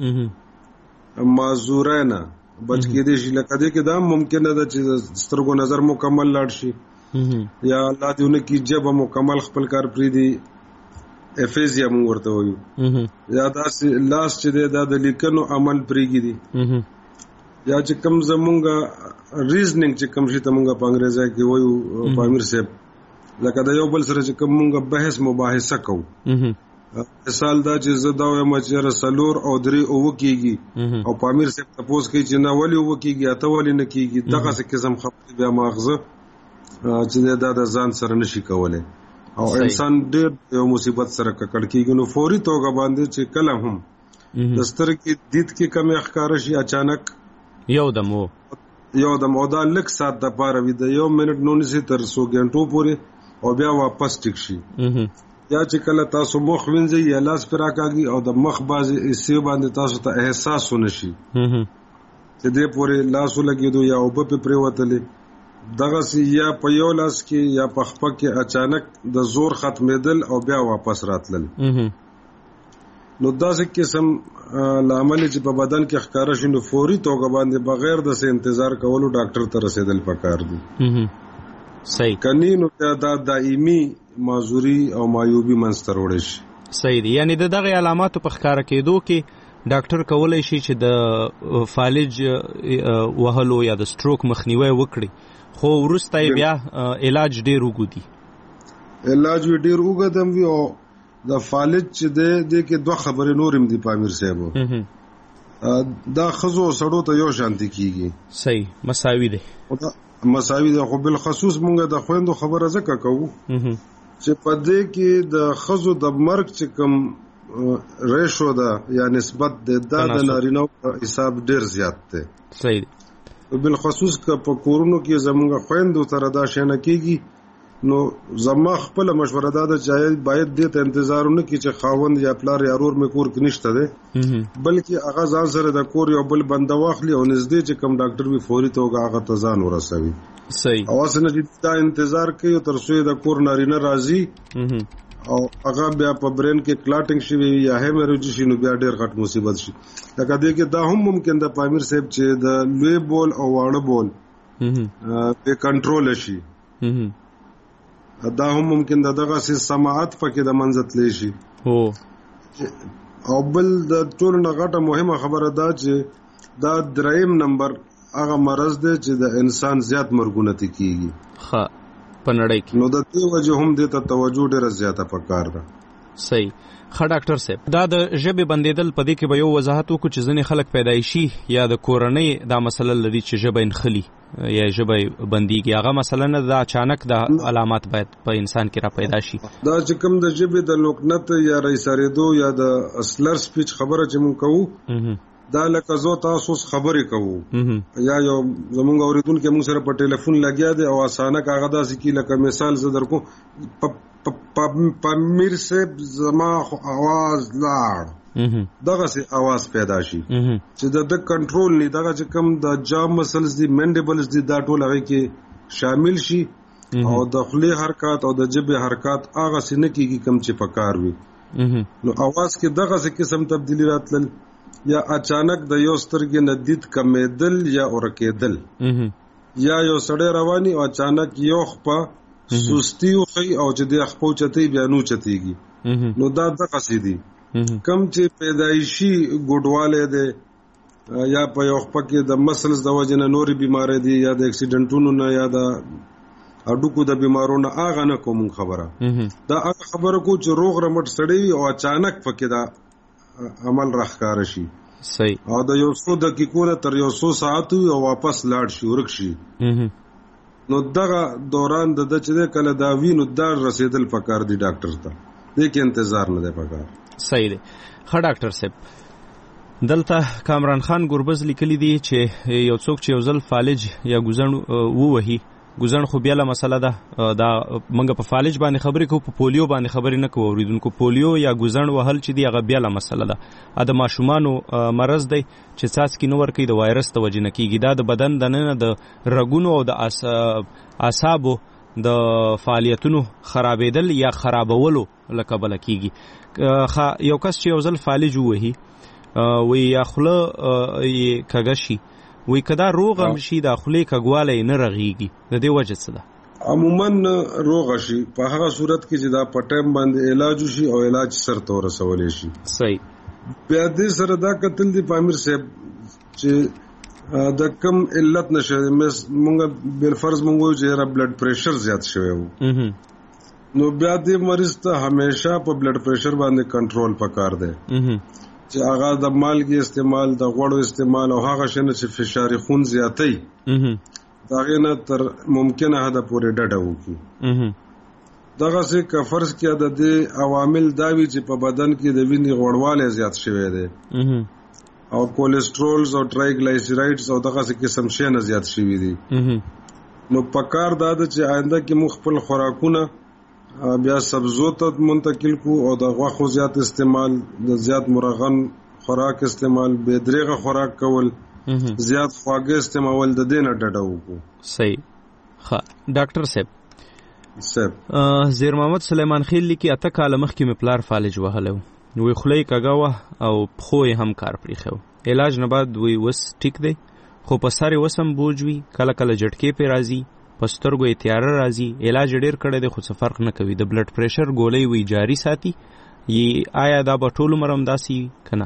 معذورانه بچ کې دي چې لکه دې کې دا ممکن ده چې سترګو نظر مکمل لاړ شي یا الله دې ونه کې جب مکمل خپل کار پری دی افیزیا مونږ ورته وایو یا دا لاس چې دا د لیکنو عمل پریږي دي یا چې کم زمونږه ریزنینګ چې کم شي ته مونږه په انګریزي کې وایو په امیر صاحب لکه دا یو بل سره چې کوم مونږه بحث مباحثه کوو مثال دا چې زه دا وایم چې رسالور او درې او کېږي او پامیر صاحب تاسو کوي چې نه ولي او کېږي اته ولي نه کېږي دغه څه قسم خبرې بیا ماغزه چې دا د ځان سره نشي کولای او انسان ډېر یو مصیبت سره ککړ کېږي نو فوري توګه باندې چې کله هم د سترګې دید کې کم ښکار شي اچانک یو دم یو دم او دا لک سات د پاره وي د یو منټ نو نسی تر څو غنټو پورې او بیا واپس ټیک شي یا چې کله تاسو مخ وینځي یا لاس پر راکاږي او د مخ بازي سی باندې تاسو ته احساس ونشي چې دې پورې لاس ولګیدو یا او په پریوتلې دغه سی یا په یو لاس کې یا په خپل کې اچانک د زور ختمېدل او بیا واپس راتلل نو داسې قسم لامل چې په بدن کې ښکارا شي نو فوري توګه باندې بغیر د څه انتظار کولو ډاکټر ته رسیدل پکار دي. صحیح. کني نو دا دایمي معذوري او معیوبي منځ ته وړي شي. صحیح دي. یعنی د دغه علاماتو په ښکارا کېدو کې ډاکټر کولای شي چې د فالج وهلو یا د سټروک مخنیوي وکړي، خو وروسته بیا علاج ډیر وګدي. علاج وی ډیر وګدم وی او د فالج چې د د کې دوه خبرې نورم دي پامیر صاحب. دا خزو سړو ته یو شانتي کیږي. صحیح. مساوي دي. مساوي دي، خو بل خصوص مونږ د خويندو خبره زکه کوو چې په دې کې د خزو د مرګ چې کوم ریشو ده یا نسبت د د نارینه په حساب ډیر زیات دی. صحیح. بل خصوص ک په کورونو کې زمونږ خويندو تر دا شنه کیږي، نو زما خپل مشوره ده چې باید دې ته انتظار ونه کړي چې خاوند یا پلار یا ورور مې کور کې نشته دی، بلکې هغه ځان سره د کور یو بل بنده واخلي او نږدې چې کوم ډاکټر وي فوري توګه هغه ته ځان ورسوي. صحیح. او اسنه چې دا انتظار کوي تر څو د کور نارینه راځي او هغه بیا په برین کې کلاټینګ شي یا هیمریج شي، نو بیا ډیر غټ مصیبت شي. لکه دې کې دا هم ممکن د پامیر صاحب چې د لوی بول او واړه بول په کنټرول شي، دا هم ممکن د دغه سي سماعت پکې د منځت لشي. او بل د ټول نه غټه مهمه خبره ده چې دا دریم نمبر هغه مرض دی چې د انسان زیات مرګونه کیږي. ها په نړۍ کې، نو د دې وجه هم د ته توجه ډیره زیاته پکار ده. صحیح. ښه ډاکټر صاحب، دا د ژبې بندیدل په دې کې به یو وضاحت وکړو چې ځینې خلک پیدایشي یا د کورنۍ دا مسله لري چې ژبه انخلي یا ژبه بنديږي، هغه مسله نه دا اچانک د علامات باید په انسان کې را پیدا شي. دا چې کوم د ژبې د لوکنت یا رئیساریدو یا د اسلر سپیچ خبره چې مونږ کوو، دا لکه زه تاسو خبرې کوو یا یو زمونږ اوریدونکو موږ سره په ټلیفون لګیا دی او اسانه کاغذ داسې کی لکه مثال زه درکو پامیر صاحب زما आवाज لاړ، دغه سي आवाज پیدا شي چې د د کنټرول نه دغه چې کوم د جا مسلز دي منډیبلز دي دا ټول هغه کې شامل شي او د خلی حرکات او د جبه حرکات هغه سینه کېږي کم چې پکار وي. نو आवाज کې دغه سي قسم تبدیلی راتلل یا اچانک د یو سترګې ندید کمیدل یا اورکیدل یا یو سړی رواني او اچانک یو خپه سستی او خي او چې د خپو چتي بیا نو چتيږي، نو دا دغه سي دي. کم چې پیدایشي ګډواله ده یا په یو خپه کې د مسلز د وجنه نوري بيماري دي یا د اکسیډنټونو نه یا د اډوکو د بيمارونو اغه نه کوم خبره، دا هغه خبره کو چې روغ رمټ سړی او اچانک پکې دا عمل راخکار شي. صحیح. او د یو څو دقیقو تر یو څو ساعت او واپس لاړ شي ورک شي، نو دغه دوران د د چې کله دا وینو دار رسیدل پکار دی ډاکټر ته، دې کې انتظار نه دی پکار. صحیح دی. ښه ډاکټر صاحب، دلته کامران خان ګوربز لیکلی دی چې یو څوک چې یو ځل فالج یا ګوزن ووهي، ګوزن خو بیا له مسله ده، دا منګه په فالج باندې خبرې کوو، په پولیو باندې خبرې نه کوو. اوریدونکو پولیو یا ګوزن وهل چې دی هغه بیا له مسله ده، ا د ماشومانو مرض دی چې څاڅکي نه ورکوي، د وایرس ته وجه نه کیږي، دا د بدن د ننه د رګونو او د اعصابو د فعالیتونو خرابېدل یا خرابولو لکه بل کیږي. یو کس چې یو ځل فالج ووهي وي یا خوله یې کږه شي، وی کدا روغ هم شي د خولې کګواله نه رغيږي، د دې وجه څه ده؟ عموما روغ شي په هغه صورت کې چې دا پټم باندې علاج شي او علاج سر تور رسولې شي. صحیح. بیا دې سره دا قتل دی پامیر صاحب چې د کم علت نشه مونږ بل فرض مونږ چې را بلډ پریشر زیات شوی وو، نو بیا دې مریض ته همیشه په بلډ پریشر باندې کنټرول پکار دی چې هغه د مالګي استعمال، د غوړو استعمال او هغه شنه چې فشار خون زیاتي دا غینه تر ممکنه حد پورې ډډه وکړي. دغه څه که فرض کیا د دې عوامل داوی چې په بدن کې د وینې غوړواله زیات شوی دی او کولیسټرولز او ټرایګلایسیرایډز او دغه څه قسم شي نه زیات شوی دي، نو پکار دا چې آینده کې مخ خپل خوراکونه بیا سبزو ته منتقل کو او د غوښو زیات استعمال، د زیات مرغن خوراک استعمال، بېدریغه خوراک کول، زیات خواږه استعمال، د دې نه ډډه وکړو. صحیح. ښه ډاکټر صاحب صاحب زیر محمد سلیمان خیل لیکي اته کاله مخکې مې پلار فالج وهلی و، وی خولې کاغه او خو یې هم کار پریخو. علاج نه بعد وی وس ټیک دی خو په ساري وسم بوجوي، کله کله جټکې په راځي، په سترګو یې تیار راځي. علاج ډیر کړی دی خو څه فرق نه کوي. د بلډ پریشر ګولۍ وی جاری ساتي. ی آیا دا په ټولو مرم داسي کنه؟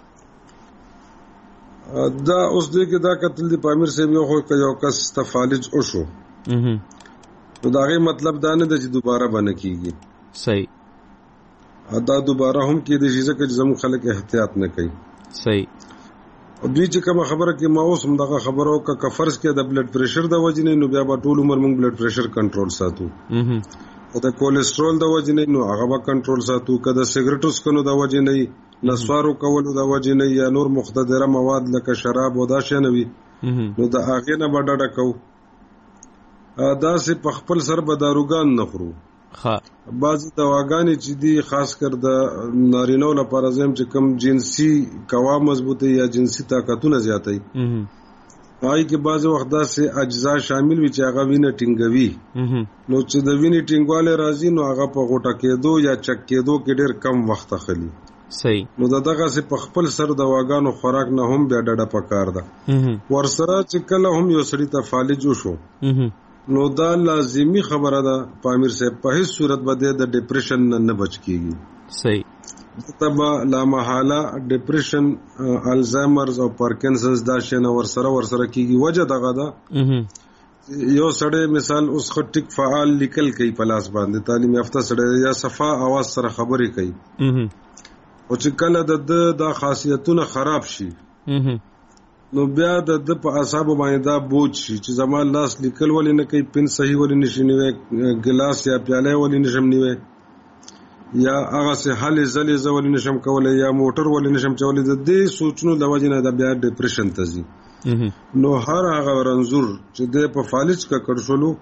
دا اوس دې کې دا قتل دی پامیر صاحب یو خو یو کس تفالج او شو. اها نو دا غي مطلب دا نه د چې دوباره باندې کیږي. صحیح. دا دوباره هم کې د شيزه کې زمو خلک احتیاط نه کوي. صحیح. او دوی چې کوم خبره کې ما اوس هم دغه خبرو کا کفرس کې د بلډ پریشر د وجې نه نو بیا به ټول عمر موږ بلډ پریشر کنټرول ساتو. اها او د کولیسټرول د وجې نه نو هغه به کنټرول ساتو. کله سیګریټ وسکنو د وجې نه، نسوارو کولو د وجې نه، یا نور مخدره مواد لکه شراب او دا شی نه وي نو د هغه نه به ډډه کوو. دا سه په خپل سر به داروګان نه خورو. ها بعض دواګانې چې دي خاص کر د نارینو لپاره زم چې کم جنسي قوا مضبوطه یا جنسي طاقتونه زیاتای هاي کې بعض وخت دا سه اجزا شامل وي چې هغه وینه ټینګوي. نو چې د وینې ټینګواله راځي نو هغه په غوټه کېدو یا چک کېدو کې ډېر کم وخت اخلي. صحیح. نو دغه سه په خپل سر دواګانو خوراک نه هم بیا ډډه پکار ده. ورسره چې کله هم یو سړی ته فالج وشو نو دا لازمی خبره ده پامیر صاحب په هیڅ صورت باندې د ډیپریشن نه بچ کیږي. صحیح. تبا لا محاله ډیپریشن، الزایمرز او پارکینسنز دا شنه ورسره ورسره کیږي. وجه دغه ده یو سړی مثال اوس خټیک فعال لیکل کوي په لاس باندې، تعلیم یافته سړی یا صفا आवाज سره خبرې کوي او چې کله د د خاصیتونه خراب شي نو بیا د په اعصاب باندې دا بوج شي چې زمال لاس لیکل ولې نه کوي، پن صحیح ولې نشي نیوي، ګلاس یا پیاله ولې نشم نیوي، یا هغه سه حل زلې زول نشم کولای، یا موټر ولې نشم چولای. د دې سوچونو د وجې نه د بیا ډیپریشن ته ځي. نو هر هغه رنزور چې د په فالج کا کړ شولو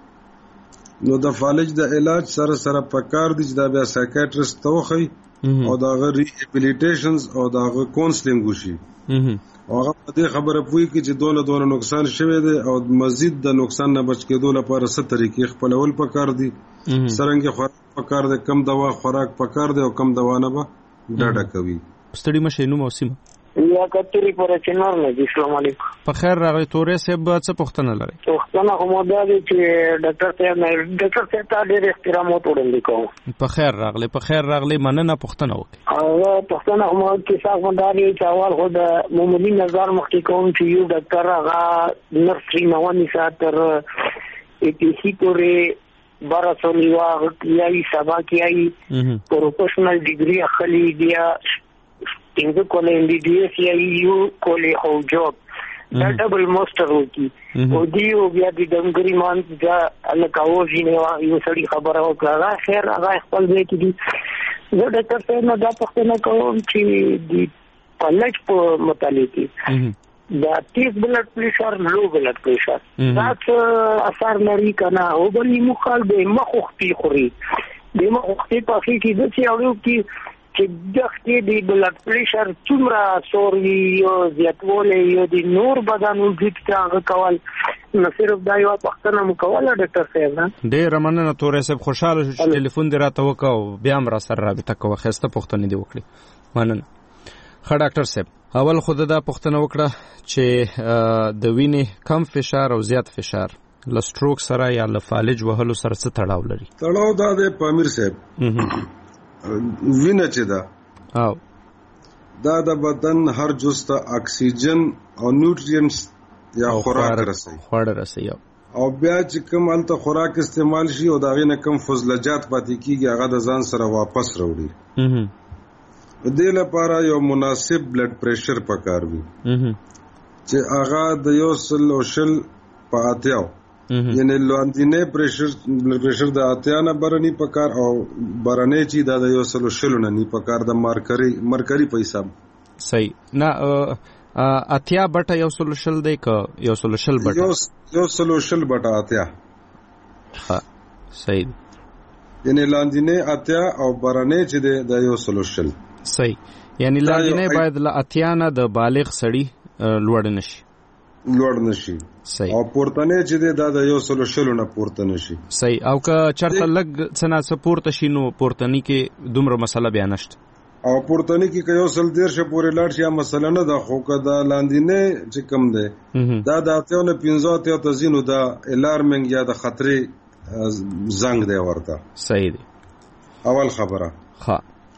نو د فالج د علاج سره سره پکار دي چې دا بیا سایکیاټریست ته وخی او دا غ ریهابیلیټیشنز او دا غ کونسلینګ وشي. هغه په دې خبره پوي کې چې دونه دونه نقصان شوه دی او مزید د نقصان نه بچ کېدو لپاره ست طریقې خپلول پکار دي. سرنګ خوراک پکار دی، کم دوا خوراک پکار دی او کم دوا نه به ډډه کوي. ستړي مشه نو موسم یا کتری پر چنار نه. السلام علیکم. په خیر راغلی. تورې صاحب څه پوښتنه لري؟ پوښتنه کومه ده چې ډاکټر صاحب نه ډاکټر صاحب ته ډېر احترام وړاندې کوم. په خیر راغلی. په خیر راغلی. مننه. پوښتنه وکړه. او پوښتنه کومه چې څنګه منداري چې اول خو د مومنین نظر مخکې کوم چې یو ډاکټر هغه نرسري نه ونی ساتر ای پی سی پورې بارہ سو نیوا یای سبا کیای پروفیشنل ډیګري اخلي بیا څنګه کولای ایم بی بی ایس یا یو کولای هو جاب دا ډبل ماستر وکی او دی او بیا د دمګری مان دا الکاو جینوا یو سړي خبره وکړه. خیر هغه خپل ځای کې دي. زه ډاکټر صاحب نه دا پوښتنه کوم چې د پلټ په متعلق دا تیز بلډ پریشر لو بلډ پریشر دا څه اثر لري کنه او بلې مخال به مخوختي خوري د مخوختي په اخی کې د څه اورو کې چې دغه د بلډ پریشر څومره سوري او زیاتوالی یو د نور بدن وجود ته کول نو صرف دا یو پښتنه مکوله ډاکټر صاحب نه. ډېر مننه تورې صاحب. خوشاله شو چې ټلیفون دې راته وکاو بیا هم را سره رابطه کوه. خسته پښتنه دی وکړي. مننه. ښه ډاکټر صاحب اول خود دا پښتنه وکړه چې د وینې کم فشار او زیات فشار له سټروک سره یا له فالج وهلو سره څه تړاو لري؟ تړاو دا د پامیر صاحب وینه چې دا او دا د بدن هر جز ته اکسیجن او نیوټرینټس یا خوراک رسي خوراک رسي او بیا چې کوم الته خوراک استعمال شي او دا غینه کم فضلجات پاتې کیږي هغه د ځان سره واپس راوړي. دې لپاره یو مناسب بلډ پریشر پکار وي چې هغه د یو سل او شل په اتیاو یعنی لاندینه پریشر بلډ پریشر د اتیا نه برني پکار او برنه چې د یو سل او شل نه ني پکار د مرکری مرکری په حساب. صحیح. نه اتیا بټه یو سل شل دی که یو سل شل بټه یو سل شل بټه اتیا. ها صحیح. یعنی لاندینه اتیا او برنه چې دی د یو سل شل. صحیح. یعنی لاندینه باید ل اتیا نه د بالغ سړی لوړ نشي لوړ نشي. صحیح. او پورتنه چې دی دا د یو سل شل نه پورته نشي. صحیح. او که چرته لګ څنګه سپورت شي نو پورتنی کې دومره مسله بیان نشته. او پورتنی کې که یو سل دیرشه پورې لاړ شي مثلا نه ده، خو که دا لاندینی چې کوم دی دا د اتیو نه پنځه اتیو ته ځي نو دا الارمنګ یا د خطرې زنګ دی ورته. صحیح دی. اول خبره ښه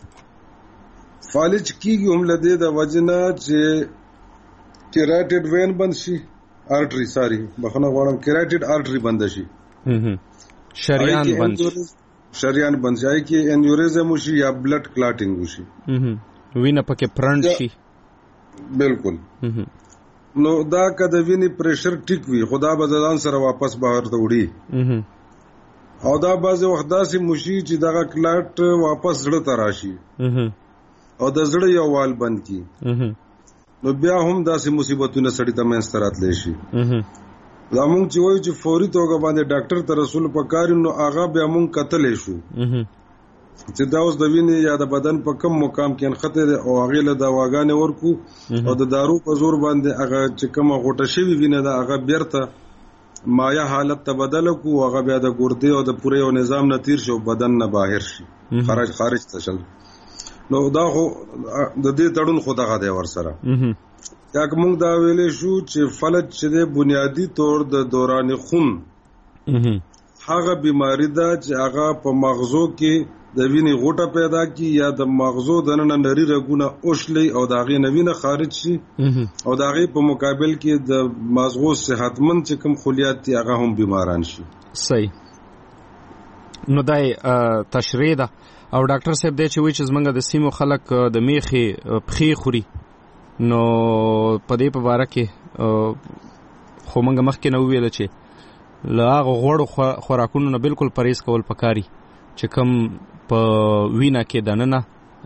فالج کېږي هم له دې د وجې نه چې کیراټډ وین بند شي، آرټري ساري بخښنه غواړم، کیراټډ آرټري بند شي، شریان بند شي، شریان بند شي، کې انیوریزم وشي یا بلډ کلاټینګ وشي، وینه پکې پرند شي. بالکل. نو دا که د وینې پریشر ټیک وي خو دا به ځان سره واپس بهر ته وړي، او دا بعضې وخت داسې موشي چې دغه کلاټ واپس زړه ته راشي او د زړه یو وال بند کی، نو بیا هم داسې مصیبتونه سړي ته منځته راتلی شي. دا مونږ چې وایو چې فوري توګه باندې ډاکټر ته رسول پکار نو هغه بیا مونږ کتلی شو چې دا اوس د وینې یا د بدن په کم مقام کې نښتی دی او هغې له دواګانې ورکو او د دارو په زور باندې هغه چې کومه غوټه شوې وینه ده هغه بیرته مایع حالت ته بدله کړو، هغه بیا د ګردې او د پوره یو نظام نه تیر شي او بدن نه بهر شي، خارج خارج ته شل. نو دا خو د دې تړون خو دغه دی ورسره. یا که موږ دا ویلی شو چې فلج چې دی بنیادي طور د دوران خون هغه بیماری ده چې هغه په مغزو کې د وینې غوټه پیدا کی یا د مغزو دننه نری رګونه اوشلی او د هغې نه وینه خارج شي او د هغې په مقابل کې د مغزو صحتمند چې کوم خلیات دي هغه هم بیماران شي. صحیح. نو دا تشریح ده. او ډاکټر صاحب دی چې وایي چې زمونږ د سیمو خلک د میخې پښې خوري، نو په دې په باره کې خو موږ مخکې نه وویله چې له هغه غوړو خوراکونو نه بالکل پرهیز کول پکاري چې کوم په وینه کې دننه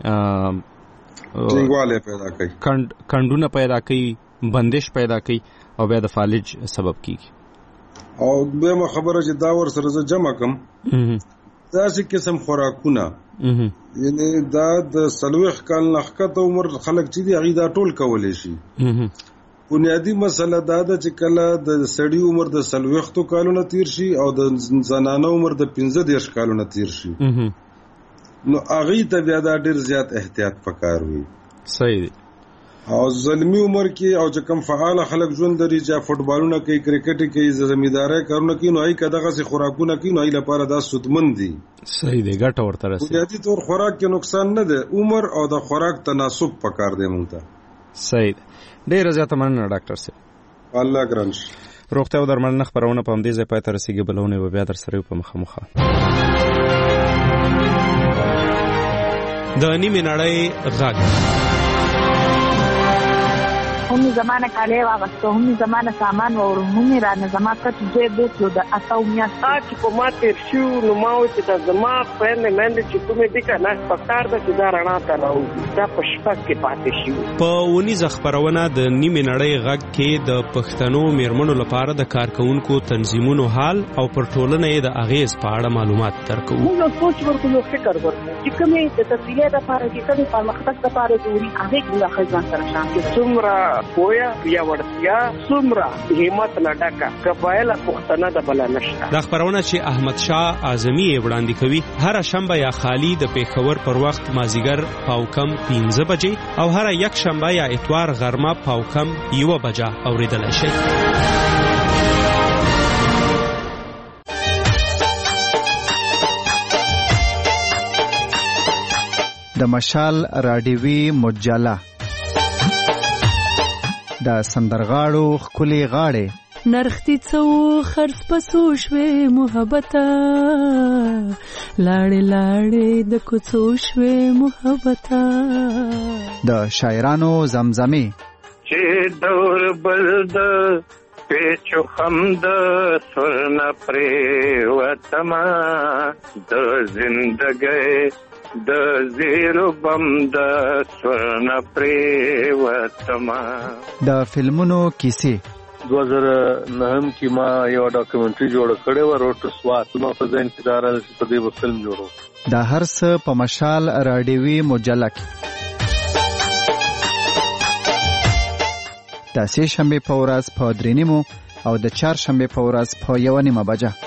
ټینګوالی پیدا کوي، کنډونه پیدا کوي، بندش پیدا کوي او بیا د فالج سبب کیږي. او دویمه خبره چې دا ورسره زه جمع کړم، داسې قسم خوراکونه یعنی دا د څلوېښت کال نه ښکته عمر خلک چې دي هغوی دا ټول کولی شي. بنیادي مسله دا ده چې کله د سړي عمر د څلوېښتو کالونه تیر شي او د زنانه عمر د پنځه دېرش کالونه تیر شي نو هغوی ته بیا دا ډېر زیات احتیاط پکار وي. صحیح دی. او زلمی عمر کې او چې کوم فعاله خلک ژوند لري چې فوټبالونه کوي، کرکټ کوي، زمیندارۍ کارونه کوي، نو هغوی که دغسې خوراکونه کوي نو هغوی لپاره دا سودمند دي. صحیح دی. ګټه ورته رسي. بنیادي طور خوراک کې نقصان نه دی، عمر او د خوراک تناسب پکار دی موږ ته. صحیح دی. ډېره زیاته مننه ډاکټر صاحب. الله ګران شي. روغتیا او درملنه خپرونه په همدې ځای پای ته رسېږي، بلونه به بیا در سره یو په مخامخه. د نیمې نړۍ غږ. همي زمانه کاله واغسته، همي زمانه سامان وور، همي رانه زما کټ دې بوتلو د اتاو میاشت چې په ما تیر شو نو ما و چې د زما فرند مند چې کومې دي کنه پکار د چې دا رڼا ته راوځي دا په شپږ کې پاتې شي. په ونیزه خپرونه د نیمې نړۍ غږ کې د پښتنو میرمنو لپاره د کارکونکو تنظیمونو حال او پر ټولنه یې د اغیز په اړه معلومات درکوو. موږ سوچ ورکو، یو فکر ورکو چې کومې د تفصیلي لپاره چې کومې پرمختګ لپاره ضروري هغه د خزان سره شامل څومره پویا یا ورتیا څومره همت لډکا قبایل پښتنه د بل نشته. دا خبرونه چې احمد شاه اعظمي وړاندې کوي هر شنبه یا خالی د پیښور پر وخت مازیګر پاو کم پنځه بجې او هر یک شنبه یا اتوار غرمه پاو کم یو بجه اوریدل شي. د مشال راډیوي مجله د سندرغاړو خولي غاړې نرختی څو خرڅ پسو شوي محبته لاړې لاړې د کوڅو شوي محبته د شاعرانو زمزمې چې دور بلد پیچو خمد سرنا پریوتما د زندګۍ د زیرو بم د سورنا پریوتما. د فلمونو کیسې دو هزار نهم کې ما یو ډاکومنټري جوړ کړې و روټ سوات نو په ځین کې دار په دې فلم جوړو. د هر څه په مشال راډیوي مجله کې د سه شنبه په ورځ په درې نیمو او د چهار شنبه په ورځ په یو نیمه بجه